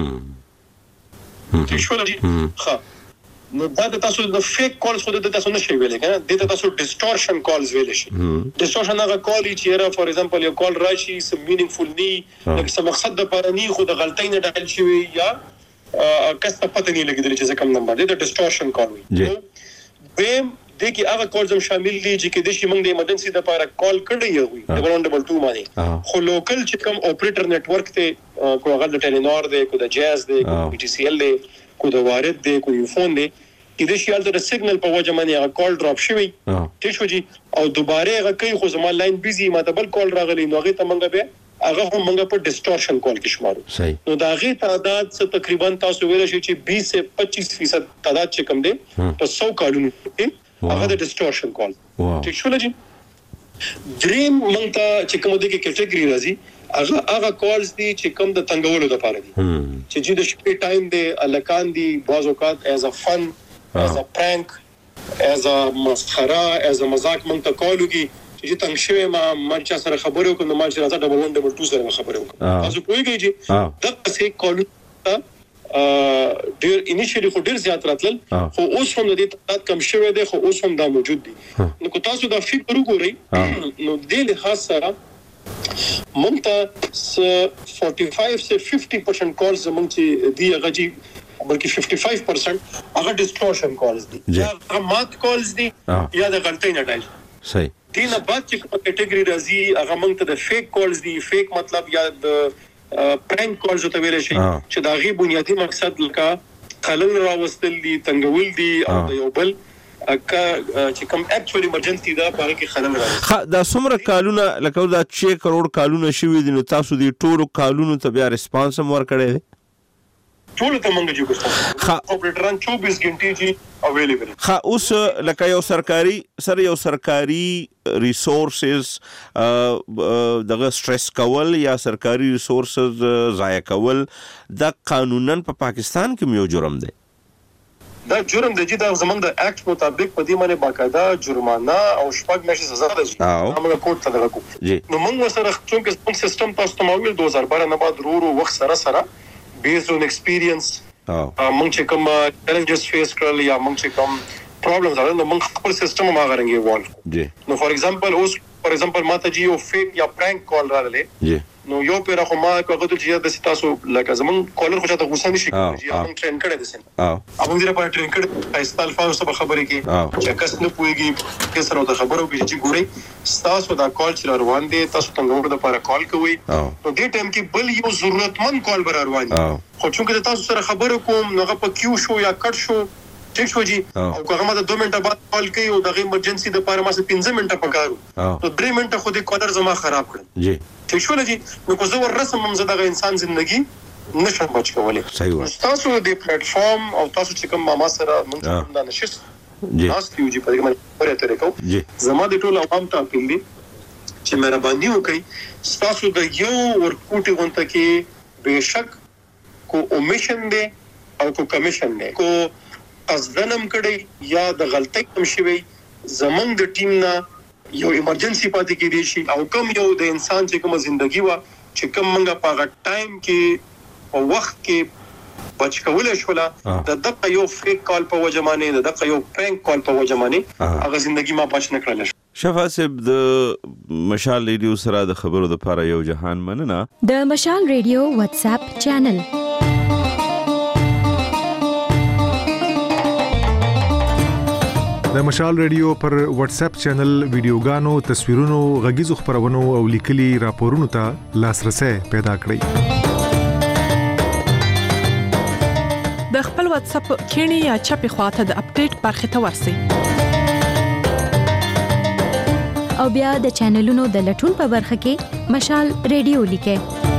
هم چې شو لري ها نو دا د تاسو د فیک کالز خو د تاسو نشي ویلې کنه د تاسو ډیسټورشن کالز ویل شي ډیسټورشن هغه کال چې را فور ایگزامپل یو کال راشي سم مینینګفول نی لکه سم مقصد د پاره نی خو د غلطۍ نه ډایل شي یا کس ته پته نه لګیدل چې کوم نمبر دی د ډیسټورشن کال وي ویم د کی هغه کالز هم شامل دي چې د شي موږ د ایمرجنسي د لپاره کال کړی وي ډبل ون ډبل ټو باندې خو لوکل چې کوم اپریټر نتورک ته کو هغه د ټیلینور دی کو د جاز دی کو پی ټی سی ایل دی کو د وارد دی کو یو فون دی کله چې حالت د سیګنل په وجه باندې هغه کال ډراپ شوی ټیک شو جی او دوباره هغه کوي خو زما لاین بیزی ما ته بل کال راغلی نو هغه ته منګه به هغه هم منګه په ډیسټورشن کال کې شمارو صحیح نو دا غي تعداد څه تقریبا تاسو ویل شي چې بیس سے پچیس فیصد تعداد چې کم دی په سو کالونو کې هغه د ډیسټورشن کال ټیک شو لجی دریم مونږ ته چې کوم د کیټګری راځي هغه هغه کالز دي چې کوم د تنګولو لپاره دي چې چې د شپې ټایم دی الکان دي باز اوقات ایز ا فن as a prank as a مسخره as a مزاق مونږ ته کالو کی چې څنګه شوی ما مرچا سره خبرو کوم ما چې راځه ډبل ون ډبل ټو سره خبرو کوم تاسو پوهیږئ چې دا څه کالو ا ډیر انیشلی خو ډیر زیات راتل خو اوس هم د دې تعداد کم شوی دی خو اوس هم دا موجود دي نو کو تاسو دا فکر وګورئ نو د له سره مونږ ته پنځه ویا سے پنځه پرسنټ کالز مونږ چې دی هغه جی بلکې پنځه پنځه پرسنټ هغه ډیسټورشن کالز دي یا مات کالز دي یا د غلطۍ نه ډایل صحیح دینه بعد چې کوم کیټګری راځي هغه موږ ته د فیک کالز دي فیک مطلب یا د پرانک کالز ته ویل شي چې دا غي بنیادی مقصد لکه خلل راوستل دي تنګول دي او د یو بل اکا چې کوم اکچوالي ایمرجنسي دا په کې خلل راځي دا څومره کالونه لکه دا छह کروڑ کالونه شوي دي نو تاسو دي ټولو کالونو ته بیا ریسپانس هم ورکړی ټول ته مونږ جو کوو اپریټران چوبیس غنټې جی اویلیبل خا اوس لکه یو سرکاري سره یو سرکاري ریسورسز دغه سټریس کول یا سرکاري ریسورسز ضایع کول د قانونن په پاکستان کې یو جرم دی دا جرم دی چې دا زمونږ د اکټ مطابق په دې باندې باقاعده جرمانه او شپږ میاشتې سزا ده موږ کوټ ته دغه کوو نو موږ سره څنګه څنګه سیستم تاسو ته مویل دو هزار بارہ نه بعد ورو وخت سره سره based on experience موږ چې کوم challenges face کړل یا موږ چې کوم problems راغلل نو موږ خپل سیستم ما غرنګي وال نو فور ایگزامپل اوس فار ایگزامپل ماته جی یو فیک یا پرانک کال راغله جی نو یو پیرا خو ما کوغه ته چې د تاسو لکه زمون کالر خو چاته غوسه نشي کوي چې موږ ټرین کړی دي سن او موږ دې په ټرین کړی ایستل فاو سره خبرې کی چې کس نه پويږي چې سره د خبرو کې چې ګوري تاسو دا کال چې روان دي تاسو څنګه ورته لپاره کال کوي نو دې ټایم کې بل یو ضرورتمند کال بر روان دي خو چې تاسو سره خبرو کوم نو په کیو شو یا کټ شو ټیک شو جی او هغه ما د دوه منټه بعد کال کوي او دغه ایمرجنسي د لپاره ما سه پنځه منټه پکارو نو درې منټه خو دې کالر زما خراب کړ جی ټیک شو لږی نو کو زه ور رسم هم زداغه انسان ژوندۍ نشم بچ کولای صحیح و تاسو د پلیټ فارم او تاسو چې کوم ما سره مونږ دا نشس جی تاسو یو جی په دې باندې پرې ترې کو جی زما د ټول عوام ته اپیل دي چې مهرباني وکړئ تاسو د یو ورکوټي غونټه کې بهشک کو اومیشن دی او کو کمیشن دی کو قصدنم کړي یا د غلطۍ کم شوی زمنګ د ټیم نه یو ایمرجنسي پاتې کېدی شي او کم یو د انسان چې کومه ژوندۍ و چې کوم منګه په ټایم کې او وخت کې بچ کولای شو د دغه یو فیک کال په وجمانه د دغه یو پرانک کال په وجمانه هغه ژوندۍ ما بچ نه کړل شفا صاحب د مشال ریډیو سره د خبرو د لپاره یو جهان مننه د مشال ریډیو واتس اپ چینل د مشال ریډیو پر واتس اپ چینل ویډیوګانو تصویرونو غږیزو خبرونو او لیکلي راپورونو ته لاسرسي پیدا کړئ د خپل واتس اپ کینی یا چپی خواته د اپډیټ برخه ته ورسئ او بیا د چینلونو د لټون په برخه کې مشال ریډیو لیکئ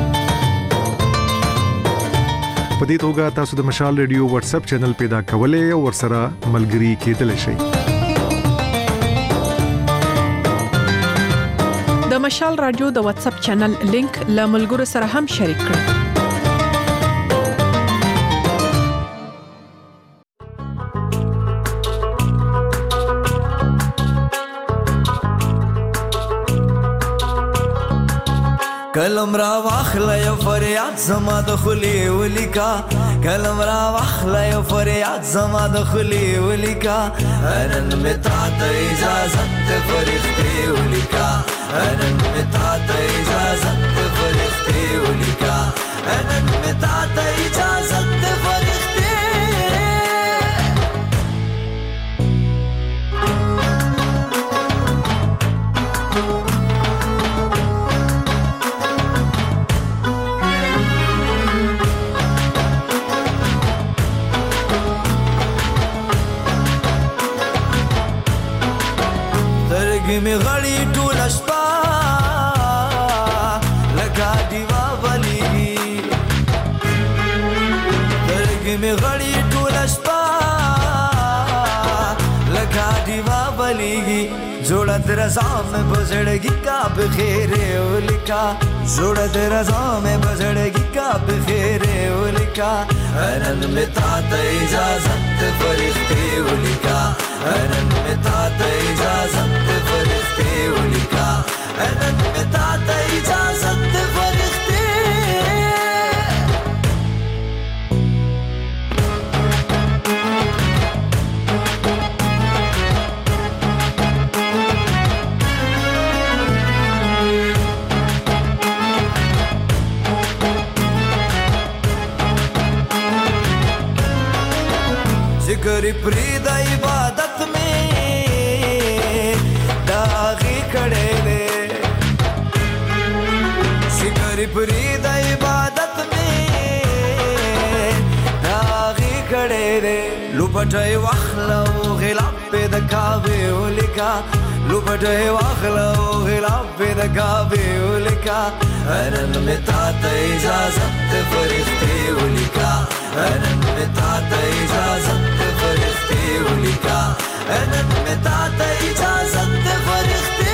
په دې توګه تاسو د مشال ریډیو واتس اپ چینل پیدا کولای او ورسره ملګري کېدلی شئ د مشال رادیو د واتس اپ چینل لینک له ملګرو سره هم شریک کړئ کلم را واخلا یو فریاد زما د خلی ولیکا کلم را واخلا یو فریاد زما د خلی ولیکا انن متا ته اجازه ته فرښتې ولیکا انن متا ته اجازه ته فرښتې ولیکا انن متا ته اجازه ته فرښتې می غړی ټول شپه لکه دیوا ولیږي درګ می غړی ټول شپه لکه دیوا ولیږي جوړه درځه مې بزړګي کا بخیر ولیکا جوړه درځه مې بزړګي کا بخیر ولیکا انن متا ته اجازه ته فرښتې ولیکا انن متا ته اجازه ته فرښتې ولیکا انن متا ته اجازه ته فرښتې ذکر پرید عبادت میں داغی کھڑے لے ذکر پرید عبادت میں داغی کھڑے لے لپٹے واخلو غلاب پہ دکھاوے لکھا لپٹے واخلو غلاب پہ دکھاوے لکھا انن متا ته اجازت فرښتې ولیکا انن متا ته اجازت فرښتې ولیکا انن متا ته اجازت فرښتې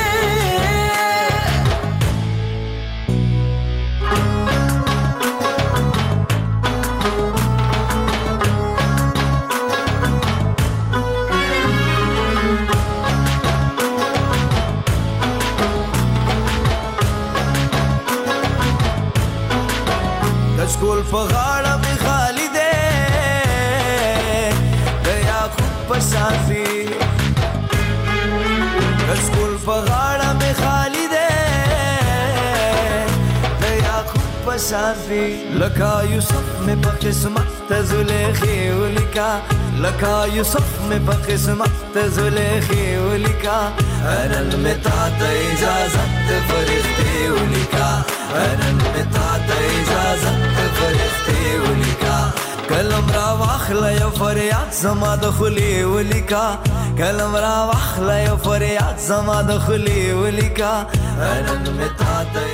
سکول په غاړه می خالی ده د یعقوب په صافي سکول په غاړه می خالی شانتی لکا یوسف میں پا قسمت زلیخی ولکا لکا یوسف میں پا قسمت زلیخی ولکا انن میں تا تا اجازت فرشتے ولکا انن میں تا تا اجازت فرشتے ولکا کلم را واخلا یو فریاد زما دخلی ولکا کلم را واخلا یو فریاد زما دخلی ولکا انن میں تا تا